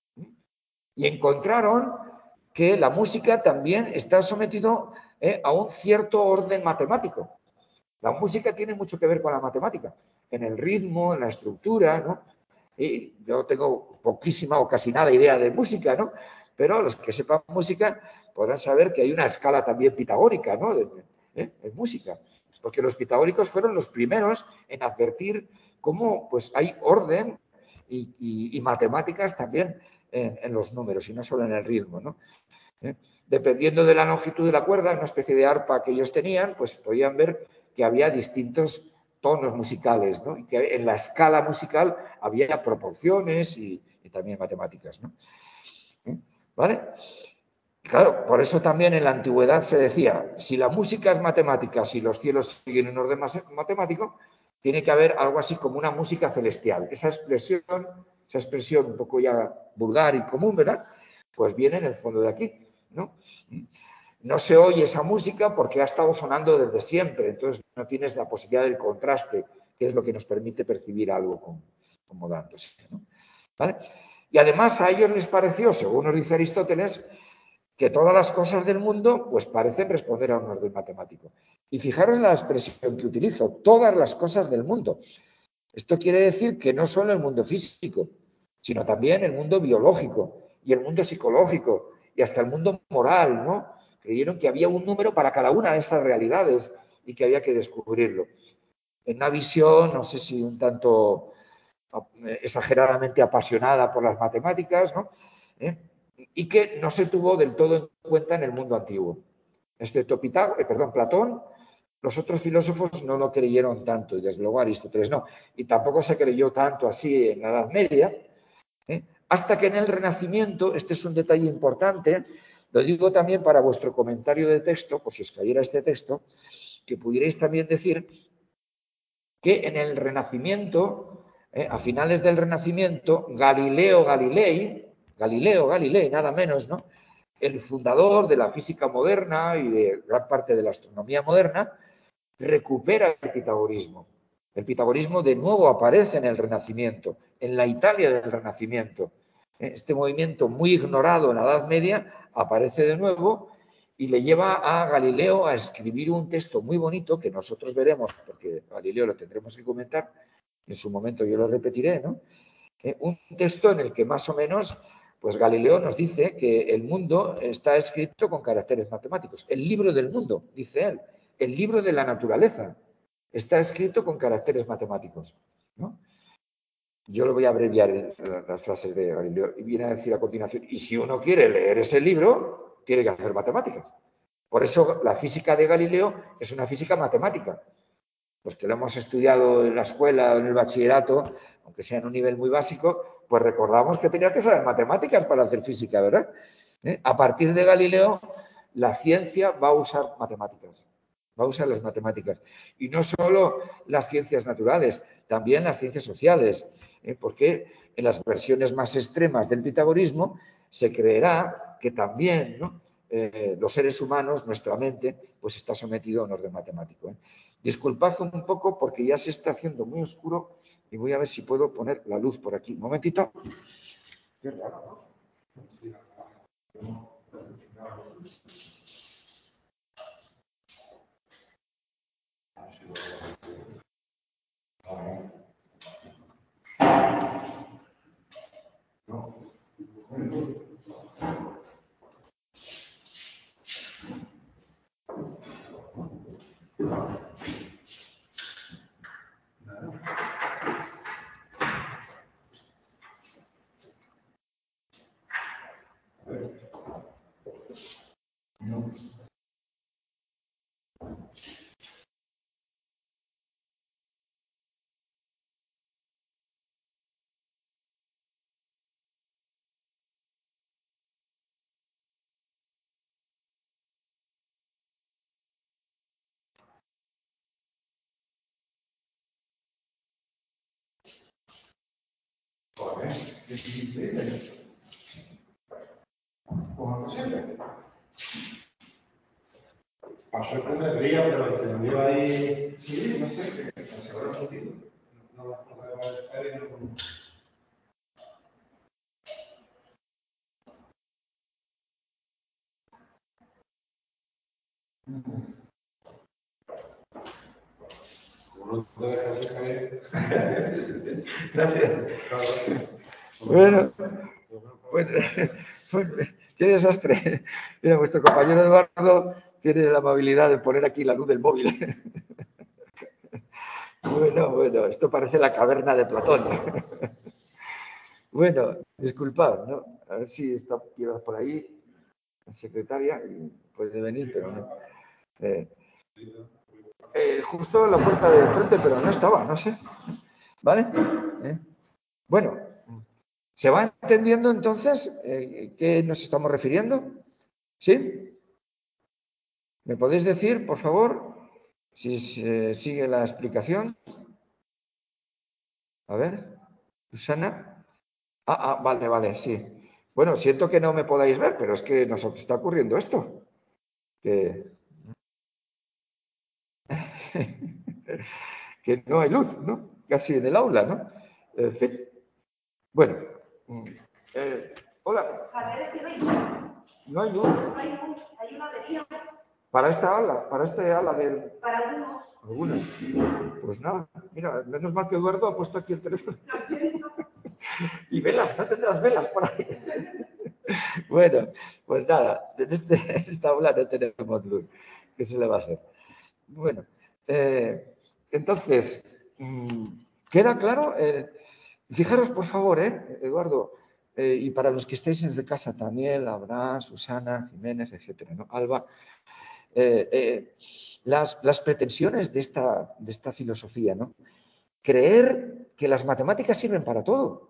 Y encontraron que la música también está sometido eh, a un cierto orden matemático. La música tiene mucho que ver con la matemática, en el ritmo, en la estructura, ¿no? Y yo tengo poquísima o casi nada idea de música, ¿no? Pero los que sepan música podrán saber que hay una escala también pitagórica, ¿no?, de, ¿eh?, en música. Porque los pitagóricos fueron los primeros en advertir cómo pues, hay orden y, y, y matemáticas también en, en, los números y no solo en el ritmo, ¿no? ¿Eh? Dependiendo de la longitud de la cuerda, una especie de arpa que ellos tenían, pues podían ver que había distintos tonos musicales, ¿no?, y que en la escala musical había proporciones y, y también matemáticas, ¿no? ¿Eh? ¿Vale? Claro, por eso también en la antigüedad se decía, si la música es matemática, si los cielos siguen un orden matemático, tiene que haber algo así como una música celestial. Esa expresión esa expresión un poco ya vulgar y común, ¿verdad? Pues viene en el fondo de aquí, ¿no? No se oye esa música porque ha estado sonando desde siempre, entonces no tienes la posibilidad del contraste, que es lo que nos permite percibir algo como, como dándose, ¿no? ¿Vale? Y además a ellos les pareció, según nos dice Aristóteles, que todas las cosas del mundo pues parecen responder a un orden matemático. Y fijaros la expresión que utilizo, todas las cosas del mundo. Esto quiere decir que no solo el mundo físico, sino también el mundo biológico y el mundo psicológico y hasta el mundo moral, ¿no? Creyeron que había un número para cada una de esas realidades y que había que descubrirlo. En una visión, no sé si un tanto exageradamente apasionada por las matemáticas, ¿no? ¿Eh? Y que no se tuvo del todo en cuenta en el mundo antiguo. Excepto Pitágoras, eh, perdón, Platón, los otros filósofos no lo creyeron tanto, y desde luego Aristóteles no. Y tampoco se creyó tanto así en la Edad Media, ¿eh? Hasta que en el Renacimiento, este es un detalle importante, lo digo también para vuestro comentario de texto, por si os cayera este texto, que pudierais también decir que en el Renacimiento, eh, a finales del Renacimiento, Galileo Galilei, Galileo Galilei, nada menos, ¿no? El fundador de la física moderna y de gran parte de la astronomía moderna, recupera el pitagorismo. El pitagorismo de nuevo aparece en el Renacimiento, en la Italia del Renacimiento. Este movimiento muy ignorado en la Edad Media aparece de nuevo y le lleva a Galileo a escribir un texto muy bonito que nosotros veremos, porque Galileo lo tendremos que comentar, en su momento yo lo repetiré, ¿no? Eh, un texto en el que más o menos, pues Galileo nos dice que el mundo está escrito con caracteres matemáticos. El libro del mundo, dice él, el libro de la naturaleza está escrito con caracteres matemáticos, ¿no? Yo lo voy a abreviar en las frases de Galileo y viene a decir a continuación, y si uno quiere leer ese libro, tiene que hacer matemáticas. Por eso la física de Galileo es una física matemática. Los que lo hemos estudiado en la escuela o en el bachillerato, aunque sea en un nivel muy básico, pues recordamos que tenía que saber matemáticas para hacer física, ¿verdad? ¿Eh? A partir de Galileo, la ciencia va a usar matemáticas, va a usar las matemáticas. Y no solo las ciencias naturales, también las ciencias sociales, ¿eh? Porque en las versiones más extremas del pitagorismo se creerá que también, ¿no? eh, los seres humanos, nuestra mente, pues está sometido a un orden matemático, ¿eh? Disculpad un poco porque ya se está haciendo muy oscuro y voy a ver si puedo poner la luz por aquí. Un momentito. Qué raro, ¿no? No. Joder, es increíble. ¿Cómo es posible? Pasó que me veía, pero encendió ahí. Sí, no sé, que se habrá sentido. No las cosas que va a estar y no. Uno te deja caer. Gracias. Bueno, pues, pues qué desastre. Mira, vuestro compañero Eduardo tiene la amabilidad de poner aquí la luz del móvil. Bueno, bueno, esto parece la caverna de Platón. Bueno, disculpad, ¿no? A ver si está Piedad por ahí, la secretaria, y puede venir, pero no. Eh, eh, justo en la puerta de enfrente, pero no estaba, no sé. ¿Vale? Eh, Bueno, ¿se va entendiendo entonces eh, qué nos estamos refiriendo? ¿Sí? ¿Me podéis decir, por favor, si se sigue la explicación? A ver, Susana. Ah, ah, vale, vale, sí. Bueno, siento que no me podáis ver, pero es que nos está ocurriendo esto. Que, que no hay luz, ¿no? Casi en el aula, ¿no? En fin. Bueno. mm, eh, hola. A ver, es que no hay luz. No hay luz. No hay luz, hay una avería. Para esta ala, para este ala del... Para algunos. Algunos. Pues nada, mira, menos mal que Eduardo ha puesto aquí el teléfono. Lo siento. Y velas, no tendrás velas por ahí. Bueno, pues nada, en, este, en esta aula no tenemos luz. ¿Qué se le va a hacer? Bueno, eh, entonces, mmm, ¿queda claro? Eh, fijaros, por favor, eh, Eduardo, eh, y para los que estéis desde casa, Daniel, Abraham, Susana, Jiménez, etcétera, ¿no? Alba, eh, eh, las, las, pretensiones de esta, de esta filosofía, ¿no? Creer que las matemáticas sirven para todo.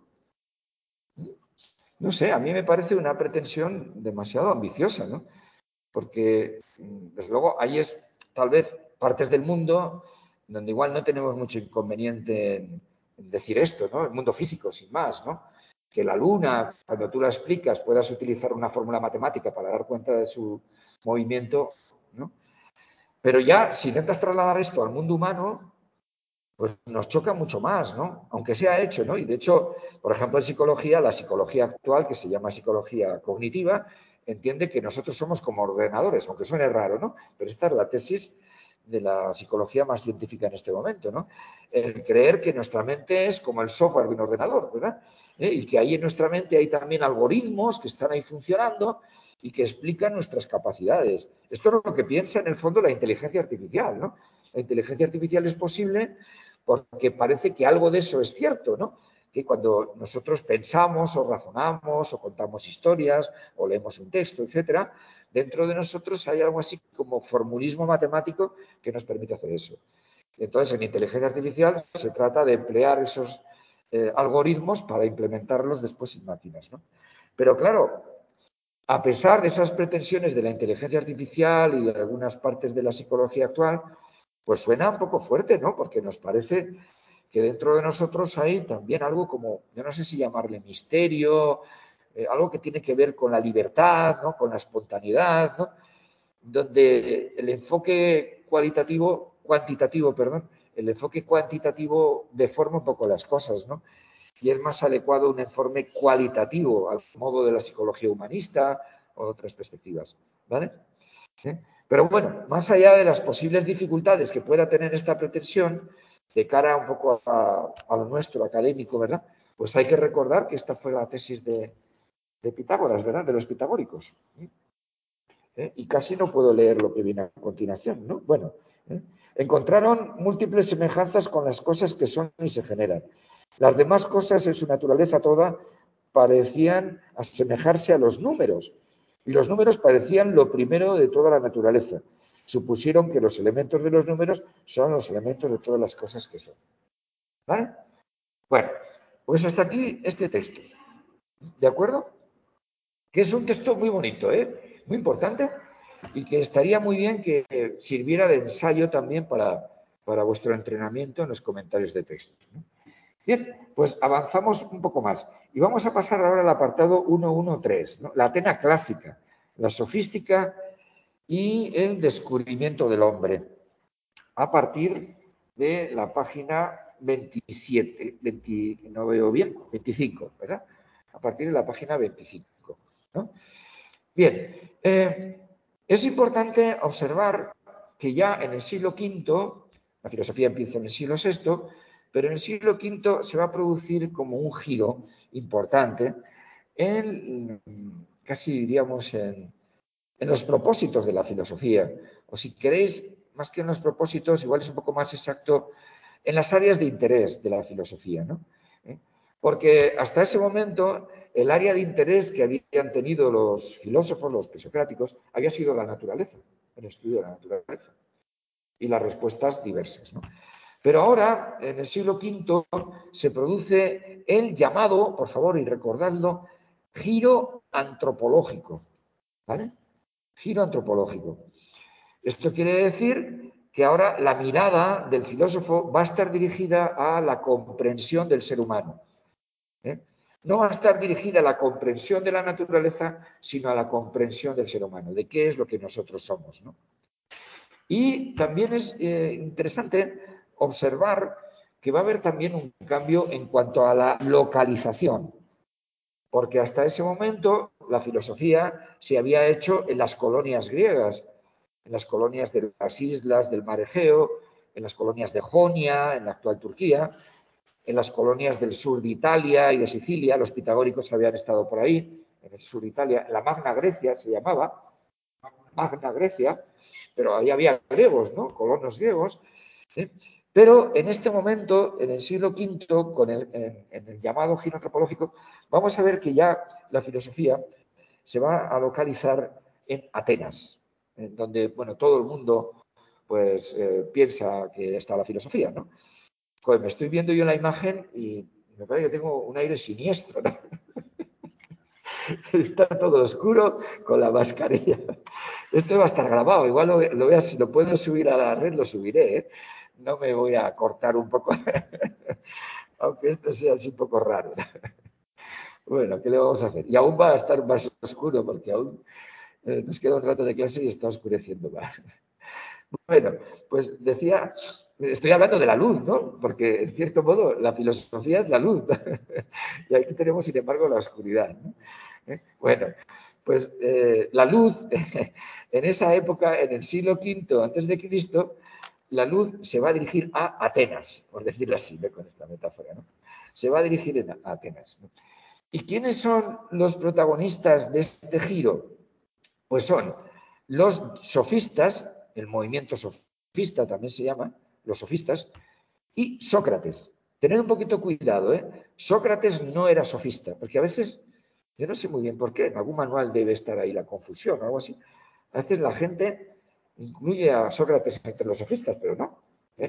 No sé, a mí me parece una pretensión demasiado ambiciosa, ¿no? Porque, desde luego, ahí es tal vez partes del mundo donde igual no tenemos mucho inconveniente en, en decir esto, ¿no? El mundo físico, sin más, ¿no? Que la luna, cuando tú la explicas, puedas utilizar una fórmula matemática para dar cuenta de su movimiento, ¿no? Pero ya, si intentas trasladar esto al mundo humano, pues nos choca mucho más, ¿no? Aunque se ha hecho, ¿no? Y de hecho, por ejemplo, en psicología, la psicología actual, que se llama psicología cognitiva, entiende que nosotros somos como ordenadores, aunque suene raro, ¿no? Pero esta es la tesis de la psicología más científica en este momento, ¿no? El creer que nuestra mente es como el software de un ordenador, ¿verdad? ¿Eh? Y que ahí en nuestra mente hay también algoritmos que están ahí funcionando y que explican nuestras capacidades. Esto es lo que piensa en el fondo la inteligencia artificial, ¿no? La inteligencia artificial es posible porque parece que algo de eso es cierto, ¿no? Que cuando nosotros pensamos o razonamos o contamos historias o leemos un texto, etcétera, dentro de nosotros hay algo así como formulismo matemático que nos permite hacer eso. Entonces, en inteligencia artificial se trata de emplear esos eh, algoritmos para implementarlos después en máquinas, ¿no? Pero claro, a pesar de esas pretensiones de la inteligencia artificial y de algunas partes de la psicología actual, pues suena un poco fuerte, ¿no? Porque nos parece que dentro de nosotros hay también algo como, yo no sé si llamarle misterio, eh, algo que tiene que ver con la libertad, ¿no? Con la espontaneidad, ¿no? Donde el enfoque cualitativo, cuantitativo, perdón, el enfoque cuantitativo deforma un poco las cosas, ¿no? Y es más adecuado un enfoque cualitativo al modo de la psicología humanista o otras perspectivas, ¿vale? ¿Eh? Pero bueno, más allá de las posibles dificultades que pueda tener esta pretensión, de cara un poco a, a lo nuestro académico, ¿verdad? Pues hay que recordar que esta fue la tesis de, de Pitágoras, ¿verdad? De los pitagóricos. ¿Eh? Y casi no puedo leer lo que viene a continuación, ¿no? Bueno, ¿eh? Encontraron múltiples semejanzas con las cosas que son y se generan. Las demás cosas en su naturaleza toda parecían asemejarse a los números, y los números parecían lo primero de toda la naturaleza. Supusieron que los elementos de los números son los elementos de todas las cosas que son. ¿Vale? Bueno, pues hasta aquí este texto. ¿De acuerdo? Que es un texto muy bonito, ¿eh? Muy importante y que estaría muy bien que sirviera de ensayo también para, para vuestro entrenamiento en los comentarios de texto, ¿no? Bien, pues avanzamos un poco más y vamos a pasar ahora al apartado ciento trece, ¿no? La Atena clásica, la sofística y el descubrimiento del hombre, a partir de la página veintisiete, veinte, no veo bien, veinticinco, ¿verdad? A partir de la página veinticinco, ¿no? Bien, eh, es importante observar que ya en el siglo quinto, la filosofía empieza en el siglo sexto, pero en el siglo quinto se va a producir como un giro importante en, casi diríamos, en, en los propósitos de la filosofía. O si queréis, más que en los propósitos, igual es un poco más exacto, en las áreas de interés de la filosofía, ¿no? ¿Eh? Porque hasta ese momento el área de interés que habían tenido los filósofos, los presocráticos, había sido la naturaleza, el estudio de la naturaleza y las respuestas diversas, ¿no? Pero ahora, en el siglo quinto, se produce el llamado, por favor, y recordadlo, giro antropológico, ¿vale? Giro antropológico. Esto quiere decir que ahora la mirada del filósofo va a estar dirigida a la comprensión del ser humano, ¿eh? no va a estar dirigida a la comprensión de la naturaleza, sino a la comprensión del ser humano, de qué es lo que nosotros somos, ¿no? Y también es eh, interesante observar que va a haber también un cambio en cuanto a la localización, porque hasta ese momento la filosofía se había hecho en las colonias griegas, en las colonias de las islas del mar Egeo, en las colonias de Jonia, en la actual Turquía, en las colonias del sur de Italia y de Sicilia. Los pitagóricos habían estado por ahí, en el sur de Italia. La Magna Grecia se llamaba, Magna Grecia, pero ahí había griegos, ¿no? Colonos griegos. ¿eh? Pero en este momento, en el siglo quinto, con el, en, en el llamado giro antropológico, vamos a ver que ya la filosofía se va a localizar en Atenas, en donde, bueno, todo el mundo pues eh, piensa que está la filosofía, ¿no? Pues me estoy viendo yo la imagen y me parece que tengo un aire siniestro, ¿no? Está todo oscuro con la mascarilla. Esto va a estar grabado, igual lo, lo veas, si lo puedo subir a la red, lo subiré, ¿eh? No me voy a cortar un poco, aunque esto sea así un poco raro. Bueno, ¿qué le vamos a hacer? Y aún va a estar más oscuro porque aún eh, nos queda un rato de clase y está oscureciendo más. Bueno, pues decía, estoy hablando de la luz, ¿no? Porque en cierto modo la filosofía es la luz. Y aquí tenemos, sin embargo, la oscuridad, ¿no? ¿Eh? Bueno, pues eh, la luz, en esa época, en el siglo quinto antes de Cristo, la luz se va a dirigir a Atenas, por decirlo así, ¿no? Con esta metáfora, ¿no? Se va a dirigir a Atenas, ¿no? ¿Y quiénes son los protagonistas de este giro? Pues son los sofistas, el movimiento sofista también se llama, los sofistas, y Sócrates. Tener un poquito cuidado, ¿eh? Sócrates no era sofista, porque a veces, yo no sé muy bien por qué, en algún manual debe estar ahí la confusión o algo así. A veces la gente incluye a Sócrates entre los sofistas, pero no. ¿eh?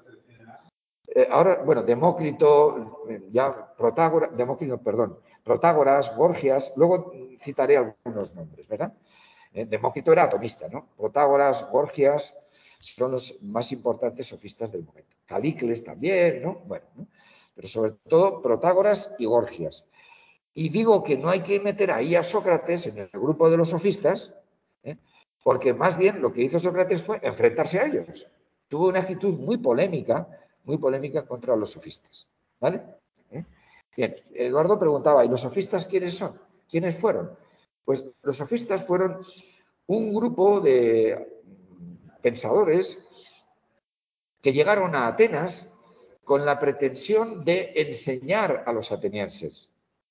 Eh, ahora, bueno, Demócrito, ya Protágoras, Demócrito, perdón, Protágoras, Gorgias, luego citaré algunos nombres, ¿verdad? Eh, Demócrito era atomista, ¿no? Protágoras, Gorgias son los más importantes sofistas del momento. Calícles también, ¿no? Bueno, ¿no? Pero sobre todo Protágoras y Gorgias. Y digo que no hay que meter ahí a Sócrates en el grupo de los sofistas, ¿eh? Porque más bien lo que hizo Sócrates fue enfrentarse a ellos. Tuvo una actitud muy polémica, muy polémica contra los sofistas. ¿Vale? ¿Eh? Bien, Eduardo preguntaba, ¿y los sofistas quiénes son? ¿Quiénes fueron? Pues los sofistas fueron un grupo de pensadores que llegaron a Atenas con la pretensión de enseñar a los atenienses,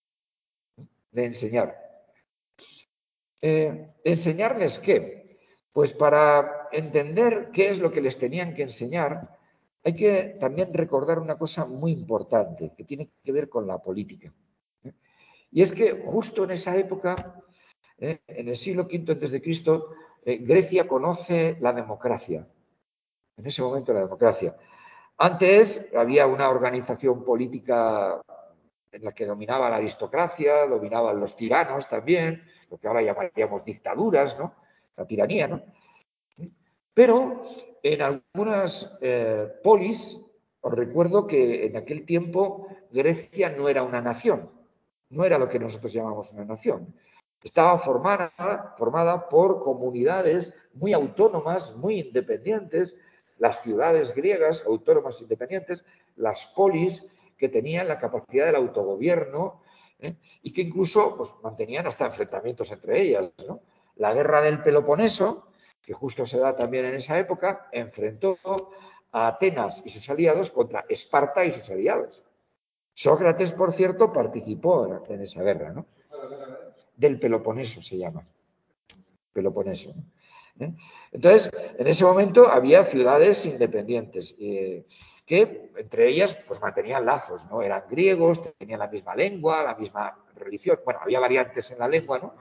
de enseñar. Eh, ¿Enseñarles qué? Pues para entender qué es lo que les tenían que enseñar, hay que también recordar una cosa muy importante que tiene que ver con la política. ¿eh? Y es que justo en esa época, ¿eh? en el siglo quinto antes de Cristo, eh, Grecia conoce la democracia. En ese momento la democracia. Antes había una organización política en la que dominaba la aristocracia, dominaban los tiranos también, lo que ahora llamaríamos dictaduras, ¿no? La tiranía, ¿no? Pero en algunas eh, polis, os recuerdo que en aquel tiempo Grecia no era una nación, no era lo que nosotros llamamos una nación. Estaba formada, formada por comunidades muy autónomas, muy independientes, las ciudades griegas autónomas independientes, las polis que tenían la capacidad del autogobierno ¿eh? y que incluso pues, mantenían hasta enfrentamientos entre ellas, ¿no? La guerra del Peloponeso, que justo se da también en esa época, enfrentó a Atenas y sus aliados contra Esparta y sus aliados. Sócrates, por cierto, participó en esa guerra, ¿no? Del Peloponeso se llama. Peloponeso. ¿eh? Entonces, en ese momento había ciudades independientes eh, que entre ellas pues mantenían lazos, ¿no? Eran griegos, tenían la misma lengua, la misma religión. Bueno, había variantes en la lengua, ¿no?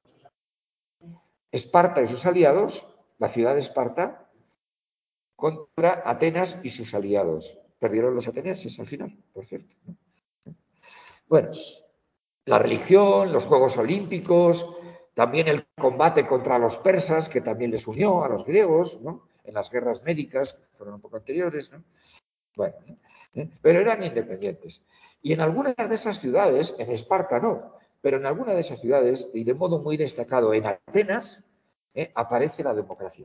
Esparta y sus aliados, la ciudad de Esparta, contra Atenas y sus aliados. Perdieron los atenienses al final, por cierto. ¿no? Bueno, la religión, los Juegos Olímpicos, también el combate contra los persas, que también les unió a los griegos, ¿no? En las guerras médicas, que fueron un poco anteriores, ¿no? Bueno, ¿eh? pero eran independientes. Y en algunas de esas ciudades, en Esparta no, pero en algunas de esas ciudades, y de modo muy destacado en Atenas, eh, aparece la democracia.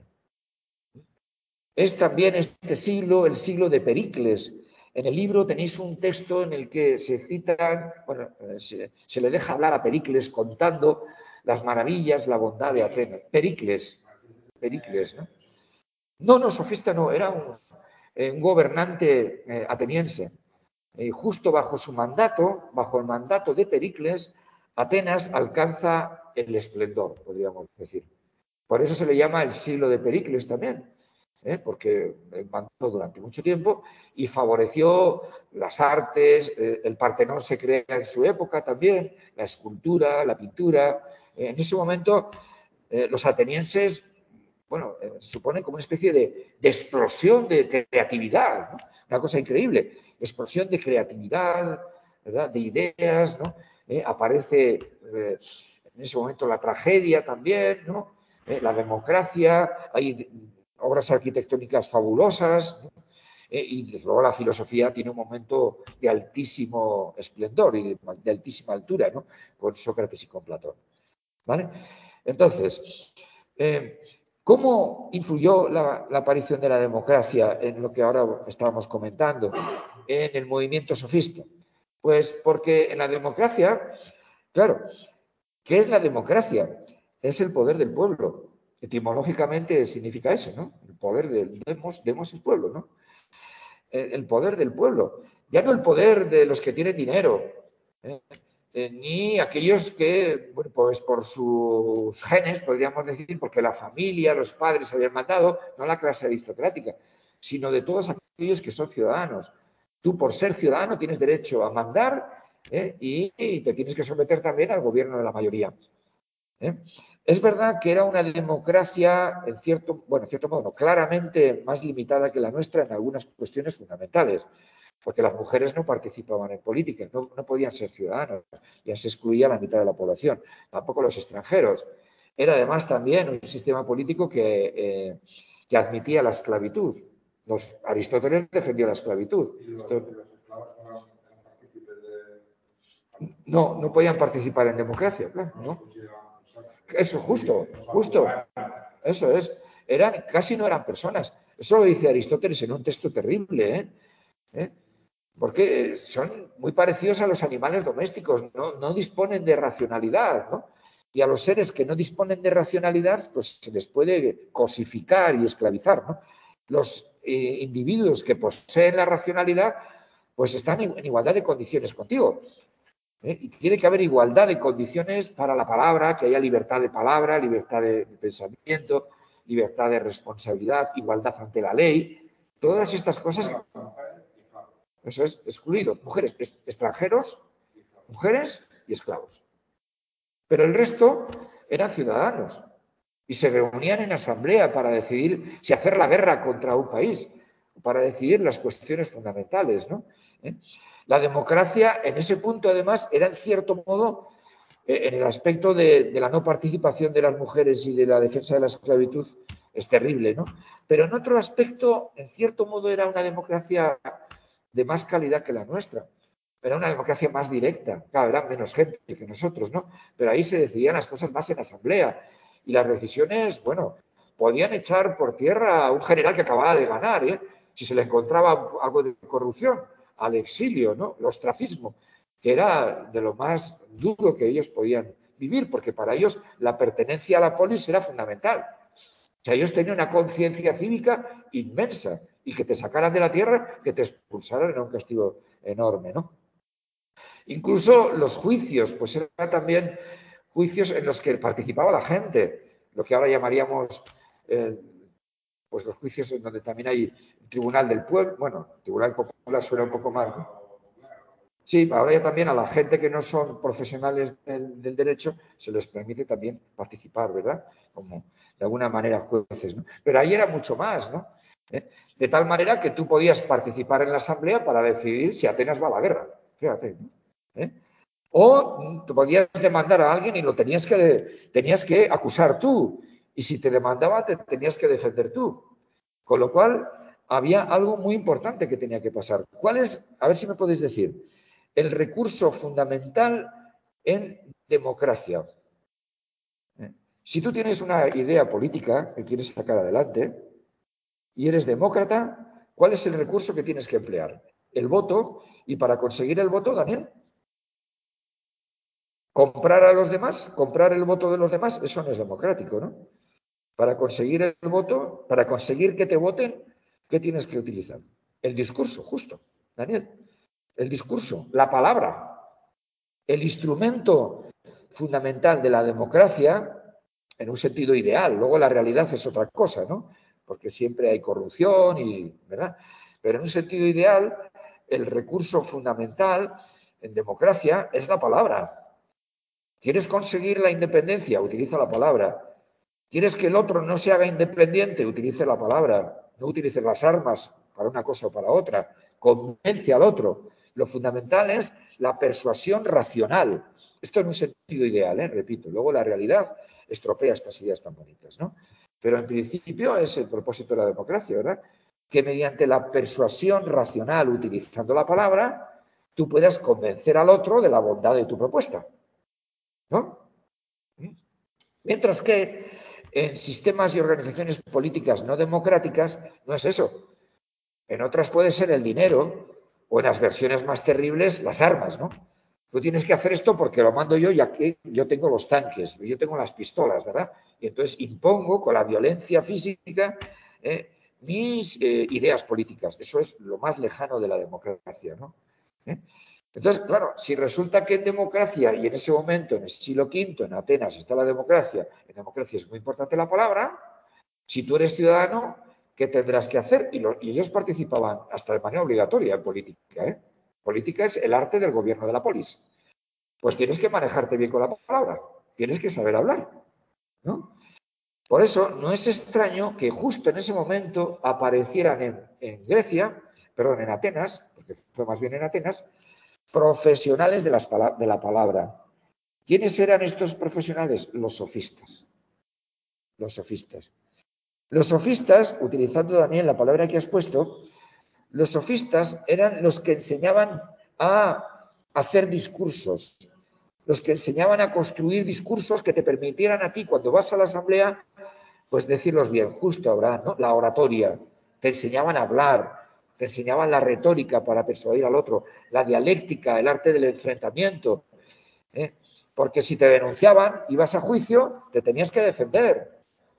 Es también este siglo, el siglo de Pericles. En el libro tenéis un texto en el que se citan, bueno, se, se le deja hablar a Pericles contando las maravillas, la bondad de Atenas. Pericles, Pericles, ¿no? No, no, sofista no, era un, un gobernante eh, ateniense. Eh, justo bajo su mandato, bajo el mandato de Pericles, Atenas alcanza el esplendor, podríamos decir. Por eso se le llama el siglo de Pericles también, ¿eh? Porque mandó durante mucho tiempo y favoreció las artes, eh, el Partenón se crea en su época también, la escultura, la pintura. Eh, en ese momento eh, los atenienses, bueno, eh, se supone como una especie de, de explosión de creatividad, ¿no? Una cosa increíble, explosión de creatividad, ¿verdad? De ideas, ¿no? Eh, aparece eh, en ese momento la tragedia también, ¿no? Eh, la democracia, hay obras arquitectónicas fabulosas, ¿no? Eh, y desde luego la filosofía tiene un momento de altísimo esplendor y de, de altísima altura, ¿no? Con Sócrates y con Platón, ¿vale? Entonces, eh, ¿cómo influyó la, la aparición de la democracia en lo que ahora estábamos comentando, en el movimiento sofista? Pues porque en la democracia, claro, ¿qué es la democracia? Es el poder del pueblo. Etimológicamente significa eso, ¿no? El poder del demos, demos es pueblo, ¿no? El poder del pueblo. Ya no el poder de los que tienen dinero, ¿eh? Eh, ni aquellos que, bueno, pues por sus genes, podríamos decir, porque la familia, los padres habían mandado, no la clase aristocrática, sino de todos aquellos que son ciudadanos. Tú, por ser ciudadano, tienes derecho a mandar, ¿eh? y, y te tienes que someter también al gobierno de la mayoría. ¿Eh? Es verdad que era una democracia, en cierto, bueno, en cierto modo, no, claramente más limitada que la nuestra en algunas cuestiones fundamentales, porque las mujeres no participaban en política, no, no podían ser ciudadanos, ya se excluía a la mitad de la población, tampoco los extranjeros. Era además también un sistema político que, eh, que admitía la esclavitud. Los Aristóteles defendió la esclavitud. Esto, no, no podían participar en democracia, claro, ¿no? Eso, justo, justo. Eso es. Eran, casi no eran personas. Eso lo dice Aristóteles en un texto terrible, ¿eh? ¿Eh? Porque son muy parecidos a los animales domésticos, no, no disponen de racionalidad, ¿no? Y a los seres que no disponen de racionalidad, pues se les puede cosificar y esclavizar, ¿no? Los eh, individuos que poseen la racionalidad, pues están en igualdad de condiciones contigo. ¿Eh? Y tiene que haber igualdad de condiciones para la palabra, que haya libertad de palabra, libertad de pensamiento, libertad de responsabilidad, igualdad ante la ley. Todas estas cosas, eso es, excluidos. Mujeres, extranjeros, mujeres y esclavos. Pero el resto eran ciudadanos y se reunían en asamblea para decidir si hacer la guerra contra un país, para decidir las cuestiones fundamentales, ¿no? ¿Eh? La democracia, en ese punto, además, era en cierto modo, eh, en el aspecto de, de la no participación de las mujeres y de la defensa de la esclavitud, es terrible, ¿no? Pero en otro aspecto, en cierto modo, era una democracia de más calidad que la nuestra. Era una democracia más directa. Claro, eran menos gente que nosotros, ¿no? Pero ahí se decidían las cosas más en asamblea. Y las decisiones, bueno, podían echar por tierra a un general que acababa de ganar, ¿eh? Si se le encontraba algo de corrupción, al exilio, ¿no? El ostracismo, que era de lo más duro que ellos podían vivir, porque para ellos la pertenencia a la polis era fundamental. O sea, ellos tenían una conciencia cívica inmensa y que te sacaran de la tierra, que te expulsaran, era un castigo enorme, ¿no? Incluso los juicios, pues eran también juicios en los que participaba la gente, lo que ahora llamaríamos eh, pues los juicios en donde también hay tribunal del pueblo, bueno, tribunal popular suena un poco mal, ¿no? Sí, ahora ya también a la gente que no son profesionales del, del derecho se les permite también participar, ¿verdad? Como de alguna manera jueces, ¿no? Pero ahí era mucho más, ¿no? ¿Eh? De tal manera que tú podías participar en la asamblea para decidir si Atenas va a la guerra, fíjate, ¿no? ¿Eh? O te podías demandar a alguien y lo tenías que, tenías que acusar tú. Y si te demandaba, te tenías que defender tú. Con lo cual, había algo muy importante que tenía que pasar. ¿Cuál es? A ver si me podéis decir. el recurso fundamental en democracia. Si tú tienes una idea política que quieres sacar adelante y eres demócrata, ¿cuál es el recurso que tienes que emplear? El voto. Y para conseguir el voto, Daniel, comprar a los demás, comprar el voto de los demás, eso no es democrático, ¿no? Para conseguir el voto, para conseguir que te voten, ¿qué tienes que utilizar? El discurso, justo, Daniel. El discurso, la palabra, el instrumento fundamental de la democracia en un sentido ideal. Luego la realidad es otra cosa, ¿no? Porque siempre hay corrupción y, ¿verdad? Pero en un sentido ideal, el recurso fundamental en democracia es la palabra. ¿Quieres conseguir la independencia? Utiliza la palabra. ¿Quieres que el otro no se haga independiente? Utilice la palabra. No utilice las armas para una cosa o para otra. Convence al otro. Lo fundamental es la persuasión racional. Esto en un sentido ideal, ¿eh? Repito. Luego la realidad estropea estas ideas tan bonitas, ¿no? Pero en principio es el propósito de la democracia, ¿verdad? Que mediante la persuasión racional, utilizando la palabra, tú puedas convencer al otro de la bondad de tu propuesta, ¿no? Mientras que en sistemas y organizaciones políticas no democráticas no es eso. En otras puede ser el dinero o en las versiones más terribles las armas, ¿no? Tú tienes que hacer esto porque lo mando yo, ya que yo tengo los tanques, yo tengo las pistolas, ¿verdad? Y entonces impongo con la violencia física eh, mis eh, ideas políticas. Eso es lo más lejano de la democracia, ¿no? ¿Eh? Entonces, claro, si resulta que en democracia, y en ese momento, en el siglo quinto, en Atenas está la democracia, en democracia es muy importante la palabra, si tú eres ciudadano, ¿qué tendrás que hacer? Y, lo, y ellos participaban hasta de manera obligatoria en política, ¿eh? Política es el arte del gobierno de la polis. Pues tienes que manejarte bien con la palabra, tienes que saber hablar, ¿no? Por eso no es extraño que justo en ese momento aparecieran en, en Grecia, perdón, en Atenas, porque fue más bien en Atenas, profesionales de, las, de la palabra. ¿Quiénes eran estos profesionales? Los sofistas. Los sofistas. Los sofistas, utilizando, Daniel, la palabra que has puesto, los sofistas eran los que enseñaban a hacer discursos, los que enseñaban a construir discursos que te permitieran a ti, cuando vas a la asamblea, pues decirlos bien, justo ahora, ¿no? La oratoria, te enseñaban a hablar, te enseñaban la retórica para persuadir al otro, la dialéctica, el arte del enfrentamiento, ¿eh? Porque si te denunciaban, ibas a juicio, te tenías que defender.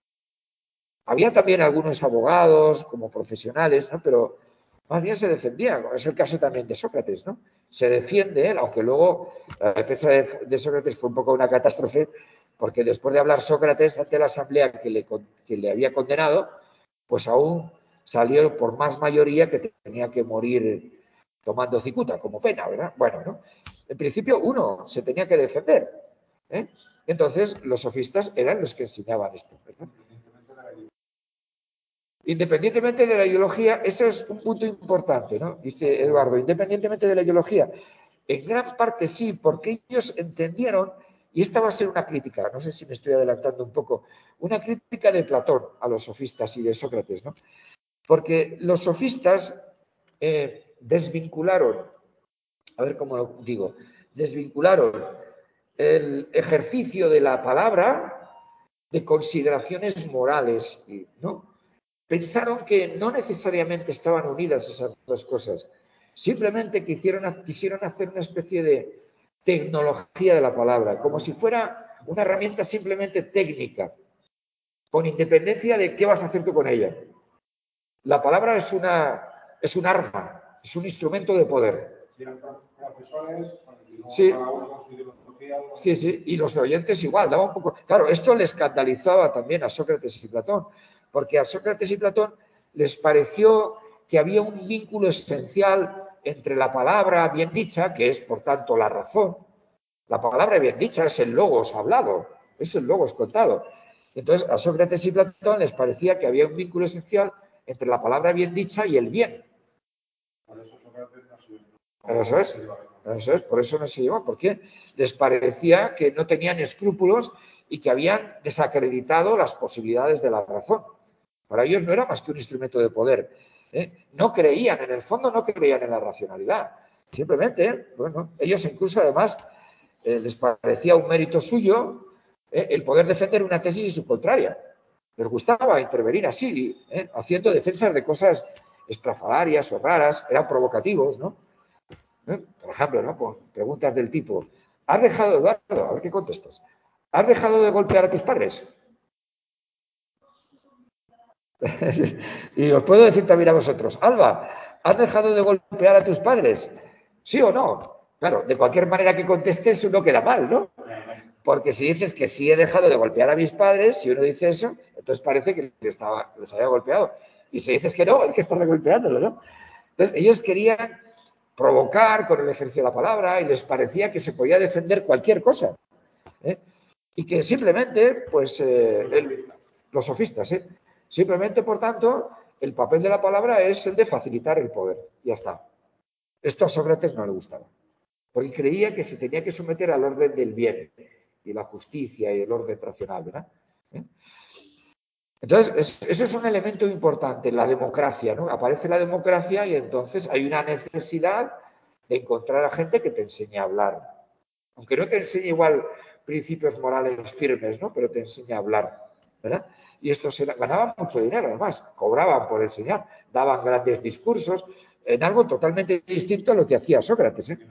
Había también algunos abogados como profesionales, ¿no? Pero más bien se defendían. Es el caso también de Sócrates, ¿no? Se defiende él, aunque luego la defensa de, de Sócrates fue un poco una catástrofe, porque después de hablar Sócrates ante la asamblea que le, que le había condenado, pues aún salió por más mayoría que tenía que morir tomando cicuta como pena, ¿verdad? Bueno, ¿no? En principio uno se tenía que defender, ¿eh? Entonces los sofistas eran los que enseñaban esto, ¿verdad? Independientemente de la ideología, ese es un punto importante, ¿no? Dice Eduardo, independientemente de la ideología. En gran parte sí, porque ellos entendieron, y esta va a ser una crítica, no sé si me estoy adelantando un poco, una crítica de Platón a los sofistas y de Sócrates, ¿no? Porque los sofistas eh, desvincularon, a ver cómo lo digo, desvincularon el ejercicio de la palabra de consideraciones morales, ¿no? Pensaron que no necesariamente estaban unidas esas dos cosas. Simplemente quisieron, quisieron hacer una especie de tecnología de la palabra, como si fuera una herramienta simplemente técnica, con independencia de qué vas a hacer tú con ella. La palabra es, una, es un arma, es un instrumento de poder. Sí. Sí, sí, y los oyentes igual, daba un poco. Claro, esto le escandalizaba también a Sócrates y Platón, porque a Sócrates y Platón les pareció que había un vínculo esencial entre la palabra bien dicha, que es por tanto la razón. La palabra bien dicha es el logos hablado, es el logos contado. Entonces, a Sócrates y Platón les parecía que había un vínculo esencial entre la palabra bien dicha y el bien. Por eso Sócrates no Eso es, eso es, por eso no se llevó, porque les parecía que no tenían escrúpulos y que habían desacreditado las posibilidades de la razón. Para ellos no era más que un instrumento de poder, ¿eh? No creían, en el fondo no creían en la racionalidad. Simplemente, bueno, ellos incluso además eh, les parecía un mérito suyo eh, el poder defender una tesis y su contraria. Les gustaba intervenir así, eh, haciendo defensas de cosas estrafalarias o raras, eran provocativos, ¿no? ¿Eh? Por ejemplo, ¿no? Con preguntas del tipo, ¿has dejado, Eduardo? A ver qué contestas. ¿Has dejado de golpear a tus padres? Y os puedo decir también a vosotros, Alba, ¿has dejado de golpear a tus padres? ¿Sí o no? Claro, de cualquier manera que contestes, uno queda mal, ¿no? Porque si dices que sí he dejado de golpear a mis padres, si uno dice eso, entonces parece que les, estaba, les había golpeado. Y si dices que no, es que estás golpeándolo, ¿no? Entonces, ellos querían provocar con el ejercicio de la palabra y les parecía que se podía defender cualquier cosa. ¿eh? Y que simplemente, pues, eh, el, los sofistas, ¿eh? Simplemente, por tanto, el papel de la palabra es el de facilitar el poder. Ya está. Esto a Sócrates no le gustaba, porque creía que se tenía que someter al orden del bien y la justicia y el orden racional, ¿verdad? ¿Eh? Entonces, es, eso es un elemento importante, la democracia, ¿no? Aparece la democracia y entonces hay una necesidad de encontrar a gente que te enseñe a hablar. Aunque no te enseñe igual principios morales firmes, ¿no? Pero te enseña a hablar, ¿verdad? Y estos ganaban mucho dinero, además, cobraban por enseñar, daban grandes discursos, en algo totalmente distinto a lo que hacía Sócrates, ¿eh?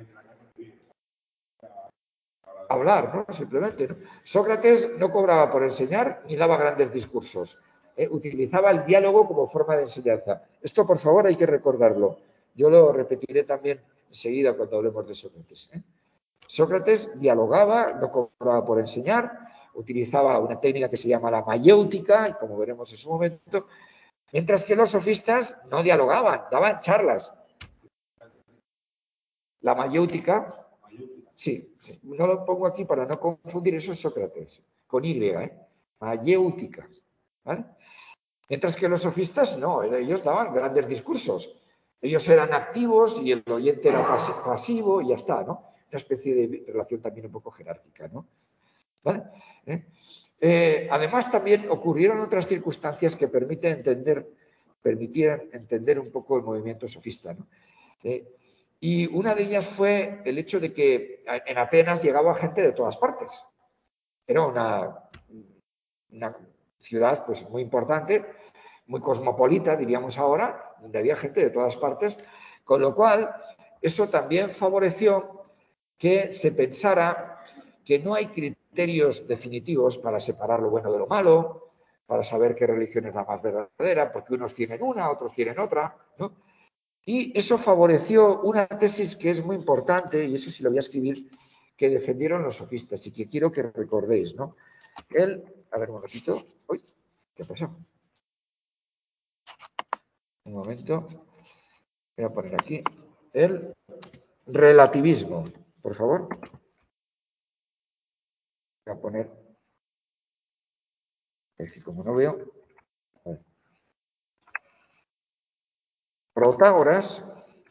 Hablar, ¿no? Simplemente, ¿no? Sócrates no cobraba por enseñar ni daba grandes discursos. ¿eh? Utilizaba el diálogo como forma de enseñanza. Esto, por favor, hay que recordarlo. Yo lo repetiré también enseguida cuando hablemos de Sócrates, ¿eh? Sócrates dialogaba, no cobraba por enseñar, utilizaba una técnica que se llama la mayéutica, y como veremos en su momento, mientras que los sofistas no dialogaban, daban charlas. La mayéutica, sí, sí, no lo pongo aquí para no confundir, eso es Sócrates, con Y, ¿eh? Mayéutica, ¿vale? Mientras que los sofistas no, ellos daban grandes discursos. Ellos eran activos y el oyente era pasivo y ya está, ¿no? Una especie de relación también un poco jerárquica, ¿no? ¿Vale? ¿Eh? Eh, además, también ocurrieron otras circunstancias que permiten entender, permitieron entender un poco el movimiento sofista, ¿no? Eh, y una de ellas fue el hecho de que en Atenas llegaba gente de todas partes. Era una, una ciudad pues, muy importante, muy cosmopolita, diríamos ahora, donde había gente de todas partes, con lo cual eso también favoreció que se pensara que no hay criterios definitivos para separar lo bueno de lo malo, para saber qué religión es la más verdadera, porque unos tienen una, otros tienen otra, ¿no? Y eso favoreció una tesis que es muy importante, y eso sí lo voy a escribir, que defendieron los sofistas y que quiero que recordéis, ¿no? El, a ver un momentito, uy, ¿qué pasó? Un momento, voy a poner aquí el relativismo, por favor. Voy a poner, es que como no veo, Protágoras,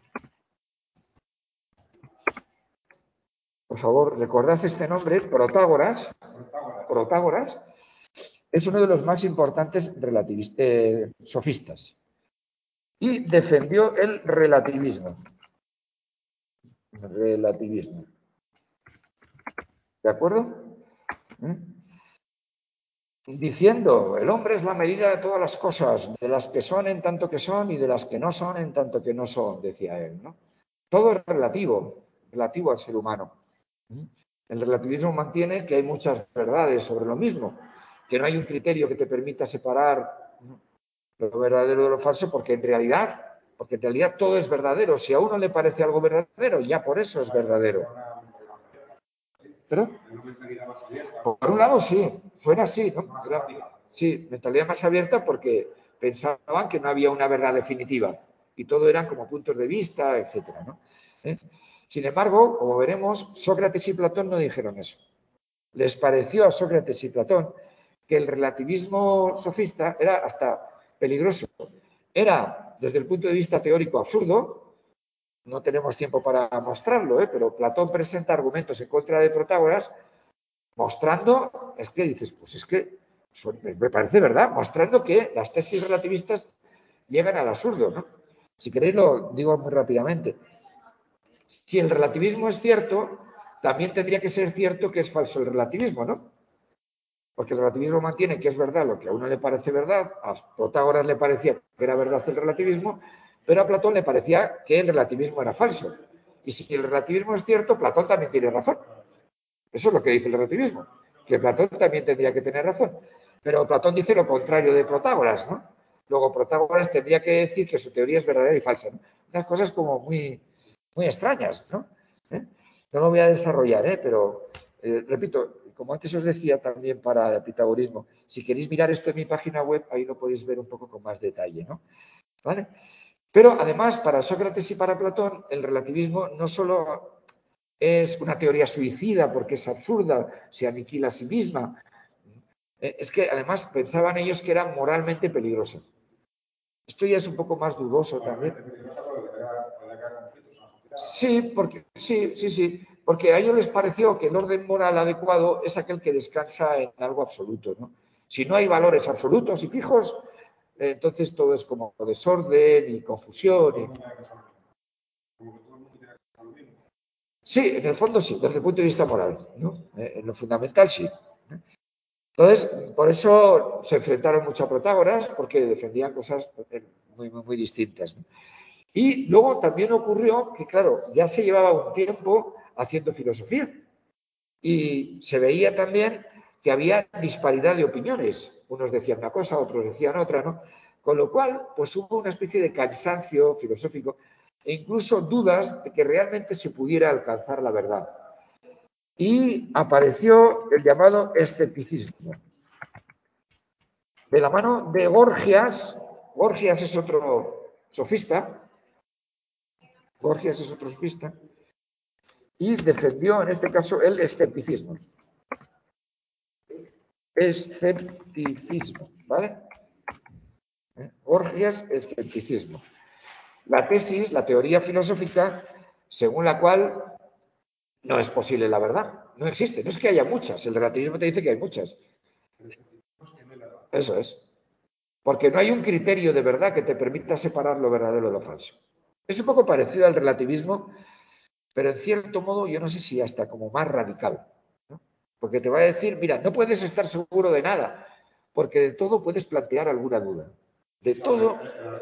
por favor, recordad este nombre, Protágoras, Protágoras, es uno de los más importantes relativistas, eh, sofistas, y defendió el relativismo. Relativismo. ¿De acuerdo? ¿Mm? Diciendo, el hombre es la medida de todas las cosas, de las que son en tanto que son y de las que no son en tanto que no son, decía él, ¿no? Todo es relativo, relativo al ser humano. El relativismo mantiene que hay muchas verdades sobre lo mismo, que no hay un criterio que te permita separar lo verdadero de lo falso, porque en realidad, porque en realidad todo es verdadero. Si a uno le parece algo verdadero, ya por eso es verdadero. ¿Pero? Por un lado, sí, suena así, ¿no? Era, sí, mentalidad más abierta porque pensaban que no había una verdad definitiva y todo eran como puntos de vista, etcétera, ¿no? ¿Eh? Sin embargo, como veremos, Sócrates y Platón no dijeron eso. Les pareció a Sócrates y Platón que el relativismo sofista era hasta peligroso. Era, desde el punto de vista teórico, absurdo. No tenemos tiempo para mostrarlo, ¿eh? Pero Platón presenta argumentos en contra de Protágoras mostrando, es que dices, pues es que me parece verdad, mostrando que las tesis relativistas llegan al absurdo, ¿no? Si queréis lo digo muy rápidamente. Si el relativismo es cierto, también tendría que ser cierto que es falso el relativismo, ¿no? Porque el relativismo mantiene que es verdad lo que a uno le parece verdad, a Protágoras le parecía que era verdad el relativismo, pero a Platón le parecía que el relativismo era falso. Y si el relativismo es cierto, Platón también tiene razón. Eso es lo que dice el relativismo, que Platón también tendría que tener razón. Pero Platón dice lo contrario de Protágoras, ¿no? Luego Protágoras tendría que decir que su teoría es verdadera y falsa, ¿no? Unas cosas como muy, muy extrañas, ¿no? ¿Eh? No lo voy a desarrollar, ¿eh? Pero, eh, repito, como antes os decía también para el pitagorismo, si queréis mirar esto en mi página web, ahí lo podéis ver un poco con más detalle, ¿no? ¿Vale? Pero además, para Sócrates y para Platón, el relativismo no solo es una teoría suicida porque es absurda, se aniquila a sí misma, es que además pensaban ellos que era moralmente peligrosa. Esto ya es un poco más dudoso también. Sí, porque, sí, sí, sí, porque a ellos les pareció que el orden moral adecuado es aquel que descansa en algo absoluto, ¿no? Si no hay valores absolutos y fijos, entonces todo es como desorden y confusión. Y... Sí, en el fondo sí, desde el punto de vista moral, ¿no? En lo fundamental sí. Entonces, por eso se enfrentaron mucho a Protágoras, porque defendían cosas muy, muy, muy distintas, ¿no? Y luego también ocurrió que, claro, ya se llevaba un tiempo haciendo filosofía y se veía también que había disparidad de opiniones. Unos decían una cosa, otros decían otra, ¿no? Con lo cual, pues hubo una especie de cansancio filosófico e incluso dudas de que realmente se pudiera alcanzar la verdad. Y apareció el llamado escepticismo. De la mano de Gorgias, Gorgias es otro sofista, Gorgias es otro sofista, y defendió en este caso el escepticismo. Escepticismo, ¿vale? Gorgias, escepticismo. La tesis, la teoría filosófica, según la cual no es posible la verdad. No existe, no es que haya muchas, el relativismo te dice que hay muchas. Eso es. Porque no hay un criterio de verdad que te permita separar lo verdadero de lo falso. Es un poco parecido al relativismo, pero en cierto modo yo no sé si hasta como más radical, ¿no? Porque te va a decir, mira, no puedes estar seguro de nada, porque de todo puedes plantear alguna duda. De todo...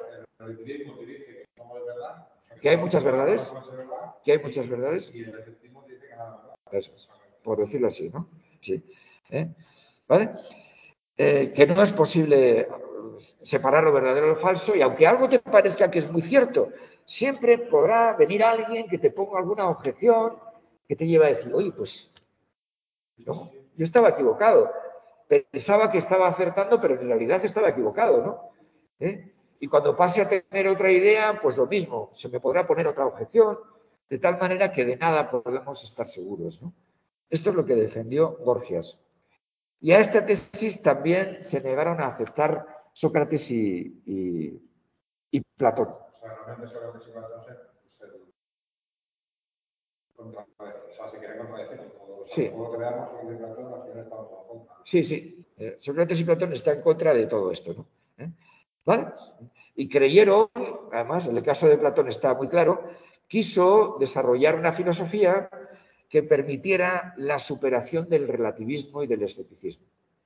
Que hay muchas verdades, que hay muchas verdades. Eso es, por decirlo así, ¿no? Sí. ¿Eh? ¿Vale? Eh, que no es posible separar lo verdadero de lo falso, y aunque algo te parezca que es muy cierto, siempre podrá venir alguien que te ponga alguna objeción que te lleve a decir, oye, pues no, yo estaba equivocado. Pensaba que estaba acertando, pero en realidad estaba equivocado, ¿no? ¿Eh? Y cuando pase a tener otra idea, pues lo mismo, se me podrá poner otra objeción, de tal manera que de nada podemos estar seguros, ¿no? Esto es lo que defendió Gorgias. Y a esta tesis también se negaron a aceptar Sócrates y, y, y Platón. O sea, realmente Sócrates y Platón se, se contradecen. O sea, se quieren contradecir. Sí. Todo lo que veamos de Platón, al final estamos en contra. Sí, sí. Eh, Sócrates y Platón están en contra de todo esto, ¿no? ¿Eh? ¿Vale? Y creyeron, además, en el caso de Platón está muy claro, quiso desarrollar una filosofía que permitiera la superación del relativismo y del escepticismo.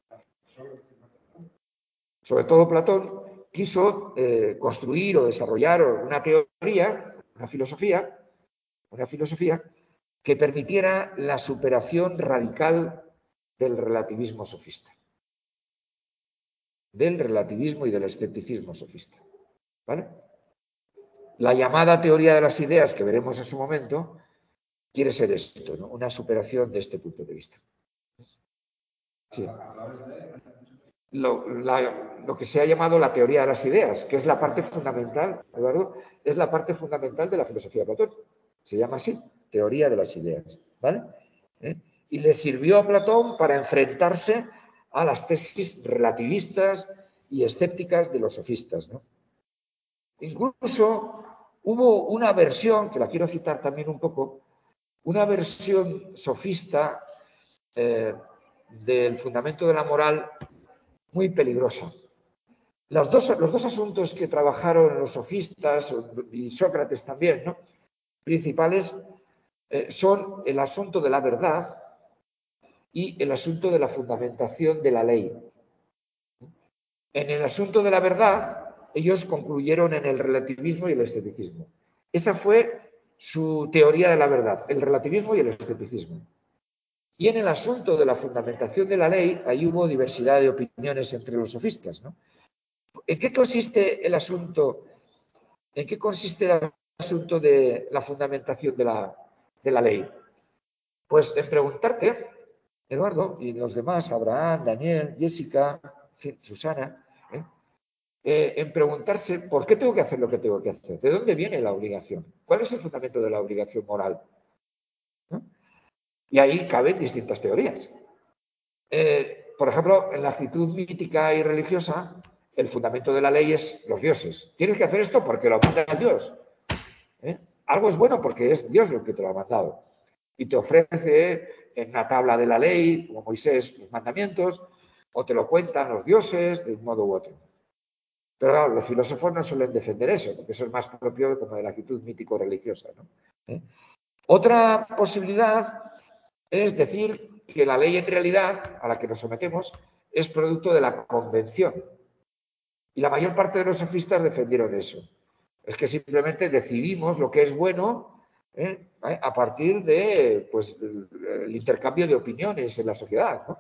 Sobre todo Platón quiso eh, construir o desarrollar una teoría, una filosofía, una filosofía que permitiera la superación radical del relativismo sofista, del relativismo y del escepticismo sofista, ¿vale? La llamada teoría de las ideas que veremos en su momento quiere ser esto, ¿no? Una superación de este punto de vista. Sí. Lo, la, lo que se ha llamado la teoría de las ideas, que es la parte fundamental, Eduardo, es la parte fundamental de la filosofía de Platón. Se llama así, teoría de las ideas, ¿vale? ¿Eh? Y le sirvió a Platón para enfrentarse a las tesis relativistas y escépticas de los sofistas, ¿no? Incluso hubo una versión, que la quiero citar también un poco, una versión sofista eh, del fundamento de la moral muy peligrosa. Los dos, los dos asuntos que trabajaron los sofistas y Sócrates también, ¿no? principales eh, son el asunto de la verdad y el asunto de la fundamentación de la ley. En el asunto de la verdad, ellos concluyeron en el relativismo y el escepticismo. Esa fue su teoría de la verdad, el relativismo y el escepticismo. Y en el asunto de la fundamentación de la ley, ahí hubo diversidad de opiniones entre los sofistas, ¿no? ¿En qué consiste el asunto? ¿En qué consiste el asunto de la fundamentación de la, de la ley? Pues en preguntarte, Eduardo, y los demás, Abraham, Daniel, Jessica, Susana, ¿eh? Eh, en preguntarse por qué tengo que hacer lo que tengo que hacer, de dónde viene la obligación, cuál es el fundamento de la obligación moral. ¿No? Y ahí caben distintas teorías. Eh, por ejemplo, en la actitud mítica y religiosa, el fundamento de la ley es los dioses. Tienes que hacer esto porque lo manda el Dios. ¿Eh? Algo es bueno porque es Dios el que te lo ha mandado. Y te ofrece en una tabla de la ley, como Moisés, los mandamientos, o te lo cuentan los dioses de un modo u otro. Pero claro, los filósofos no suelen defender eso, porque eso es más propio como de la actitud mítico-religiosa, ¿no? ¿Eh? Otra posibilidad es decir que la ley en realidad, a la que nos sometemos, es producto de la convención. Y la mayor parte de los sofistas defendieron eso. Es que simplemente decidimos lo que es bueno ¿eh? a partir de pues, el, el intercambio de opiniones en la sociedad, ¿no?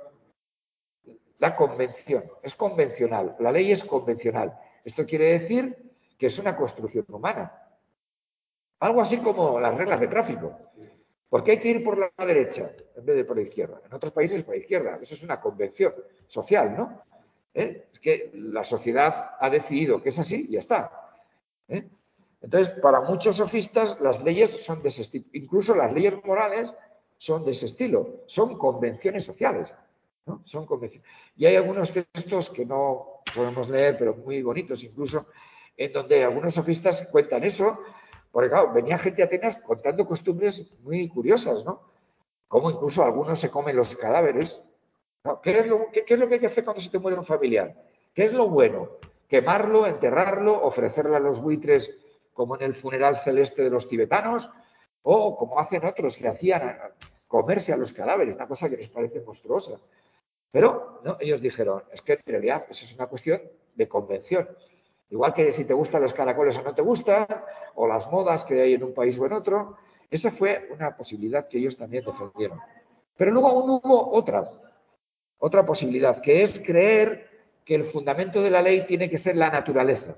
La convención, es convencional, la ley es convencional. Esto quiere decir que es una construcción humana. Algo así como las reglas de tráfico. ¿Por qué hay que ir por la derecha en vez de por la izquierda? En otros países por la izquierda. Eso es una convención social, ¿no? ¿Eh? Es que la sociedad ha decidido que es así y ya está. ¿Eh? Entonces, para muchos sofistas, las leyes son de ese estilo. Incluso las leyes morales son de ese estilo. Son convenciones sociales. ¿No? Son convenciones. Y hay algunos textos que no podemos leer, pero muy bonitos incluso, en donde algunos sofistas cuentan eso, porque claro, venía gente a Atenas contando costumbres muy curiosas, ¿no? Como incluso algunos se comen los cadáveres. ¿No? ¿Qué es lo, qué, qué es lo que hay que hacer cuando se te muere un familiar? ¿Qué es lo bueno? Quemarlo, enterrarlo, ofrecerle a los buitres como en el funeral celeste de los tibetanos, o como hacen otros que hacían comerse a los cadáveres, una cosa que les parece monstruosa. Pero ¿no? Ellos dijeron, es que en realidad eso es una cuestión de convención. Igual que si te gustan los caracoles o no te gustan, o las modas que hay en un país o en otro, esa fue una posibilidad que ellos también defendieron. Pero luego aún hubo otra, otra posibilidad, que es creer que el fundamento de la ley tiene que ser la naturaleza.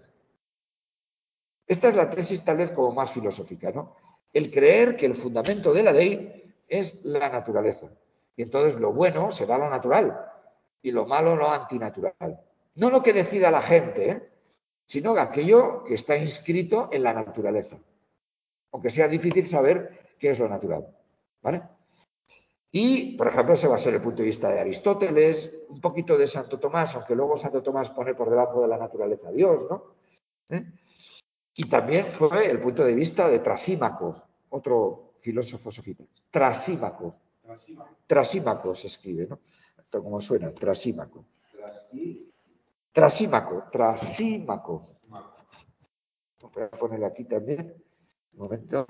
Esta es la tesis tal vez como más filosófica, ¿no? El creer que el fundamento de la ley es la naturaleza. Y entonces lo bueno será lo natural y lo malo lo antinatural. No lo que decida la gente, ¿eh? sino aquello que está inscrito en la naturaleza. Aunque sea difícil saber qué es lo natural. ¿Vale? Y, por ejemplo, ese va a ser el punto de vista de Aristóteles, un poquito de Santo Tomás, aunque luego Santo Tomás pone por debajo de la naturaleza a Dios, ¿no? ¿Eh? Y también fue el punto de vista de Trasímaco, otro filósofo sofista. Trasímaco. Trasímaco se escribe, ¿no? Esto como suena, Trasímaco. Trasímaco, Trasímaco. Voy a poner aquí también. Un momento.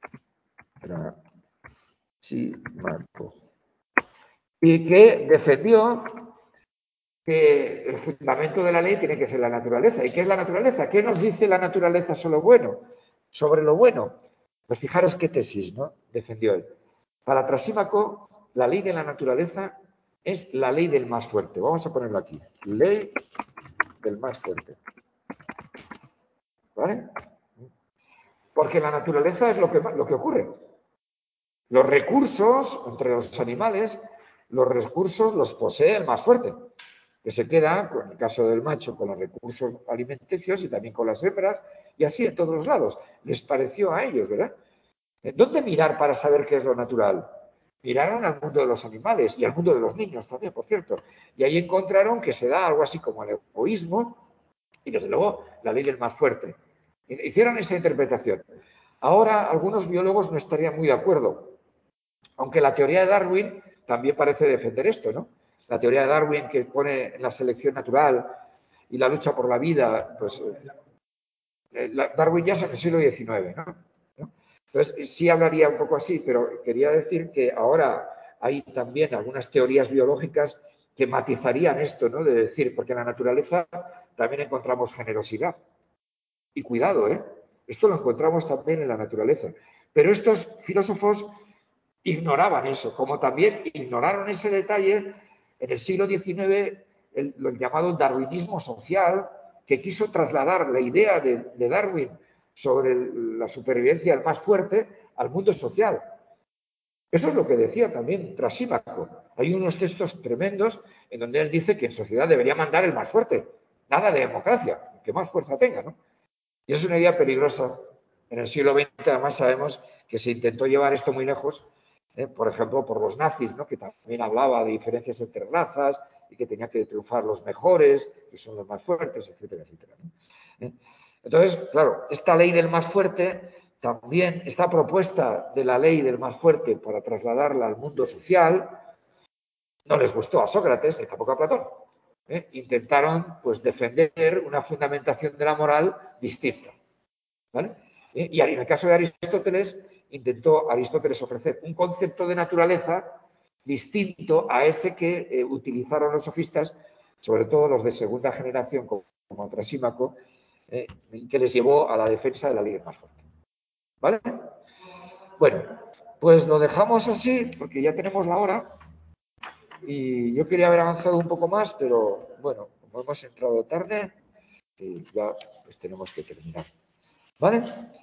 Trasímaco. Y que defendió que el fundamento de la ley tiene que ser la naturaleza. ¿Y qué es la naturaleza? ¿Qué nos dice la naturaleza sobre lo bueno? Sobre lo bueno. Pues fijaros qué tesis, ¿no? Defendió él. Para Trasímaco, la ley de la naturaleza es la ley del más fuerte. Vamos a ponerlo aquí. Ley del más fuerte. ¿Vale? Porque la naturaleza es lo que, lo que ocurre. Los recursos entre los animales, los recursos los posee el más fuerte, que se queda, en el caso del macho, con los recursos alimenticios y también con las hembras, y así en todos los lados. Les pareció a ellos, ¿verdad? ¿Dónde mirar para saber qué es lo natural? Miraron al mundo de los animales y al mundo de los niños también, por cierto. Y ahí encontraron que se da algo así como el egoísmo y, desde luego, la ley del más fuerte. Hicieron esa interpretación. Ahora, algunos biólogos no estarían muy de acuerdo, aunque la teoría de Darwin también parece defender esto, ¿no? La teoría de Darwin que pone la selección natural y la lucha por la vida, pues eh, Darwin ya es en el siglo diecinueve, ¿no? Entonces, sí hablaría un poco así, pero quería decir que ahora hay también algunas teorías biológicas que matizarían esto, ¿no? De decir, porque en la naturaleza también encontramos generosidad. Y cuidado, ¿eh? Esto lo encontramos también en la naturaleza. Pero estos filósofos ignoraban eso, como también ignoraron ese detalle en el siglo diecinueve, el, lo llamado darwinismo social, que quiso trasladar la idea de, de Darwin sobre el, la supervivencia del más fuerte al mundo social. Eso es lo que decía también Trasímaco. Hay unos textos tremendos en donde él dice que en sociedad debería mandar el más fuerte. Nada de democracia, que más fuerza tenga, ¿no? Y es una idea peligrosa. En el siglo veinte, además, sabemos que se intentó llevar esto muy lejos, ¿eh? Por ejemplo, por los nazis, ¿no? Que también hablaba de diferencias entre razas y que tenía que triunfar los mejores, que son los más fuertes, etcétera, etcétera, ¿no? ¿Eh? Entonces, claro, esta ley del más fuerte, también esta propuesta de la ley del más fuerte para trasladarla al mundo social, no les gustó a Sócrates ni tampoco a Platón. ¿Eh? Intentaron pues defender una fundamentación de la moral distinta, ¿vale? ¿Eh? Y en el caso de Aristóteles, intentó Aristóteles ofrecer un concepto de naturaleza distinto a ese que eh, utilizaron los sofistas, sobre todo los de segunda generación, como, como Trasímaco, eh, que les llevó a la defensa de la ley del más fuerte. ¿Vale? Bueno, pues lo dejamos así, porque ya tenemos la hora. Y yo quería haber avanzado un poco más, pero bueno, como hemos entrado tarde, eh, ya pues tenemos que terminar. ¿Vale?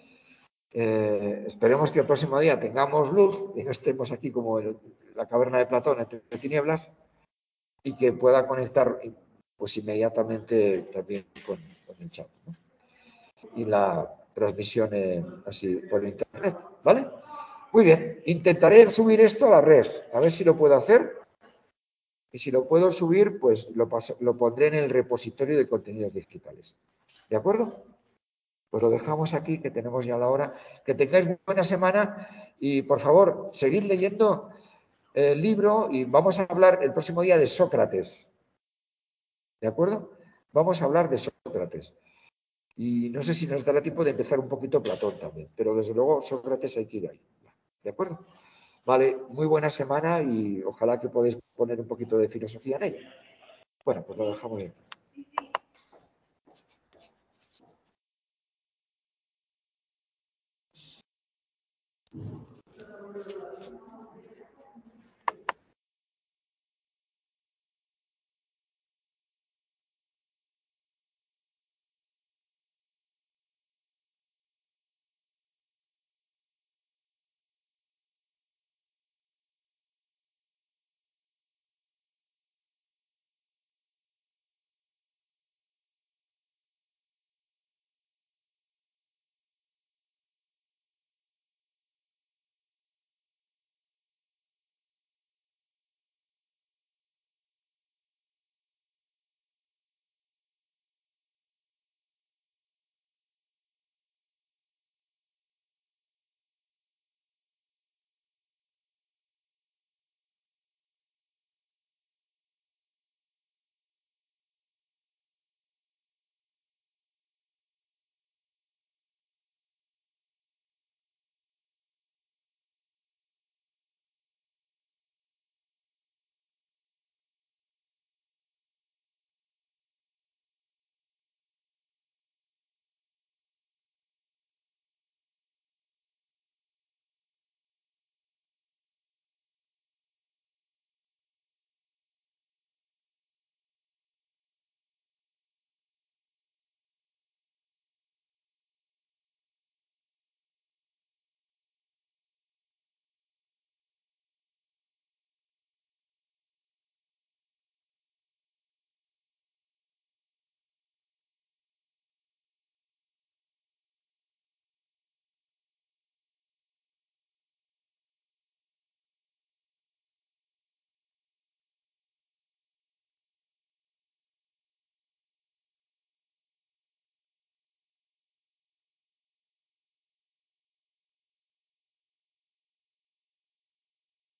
Eh, esperemos que el próximo día tengamos luz y no estemos aquí como en la caverna de Platón entre tinieblas y que pueda conectar pues inmediatamente también con, con el chat, ¿no? Y la transmisión eh, así por internet. ¿Vale? Muy bien, intentaré subir esto a la red, a ver si lo puedo hacer. Y si lo puedo subir, pues lo, paso, lo pondré en el repositorio de contenidos digitales. ¿De acuerdo? Pues lo dejamos aquí, que tenemos ya la hora. Que tengáis buena semana y, por favor, seguid leyendo el libro y vamos a hablar el próximo día de Sócrates. ¿De acuerdo? Vamos a hablar de Sócrates. Y no sé si nos dará tiempo de empezar un poquito Platón también, pero desde luego Sócrates hay que ir ahí. ¿De acuerdo? Vale, muy buena semana y ojalá que podáis poner un poquito de filosofía en ella. Bueno, pues lo dejamos aquí.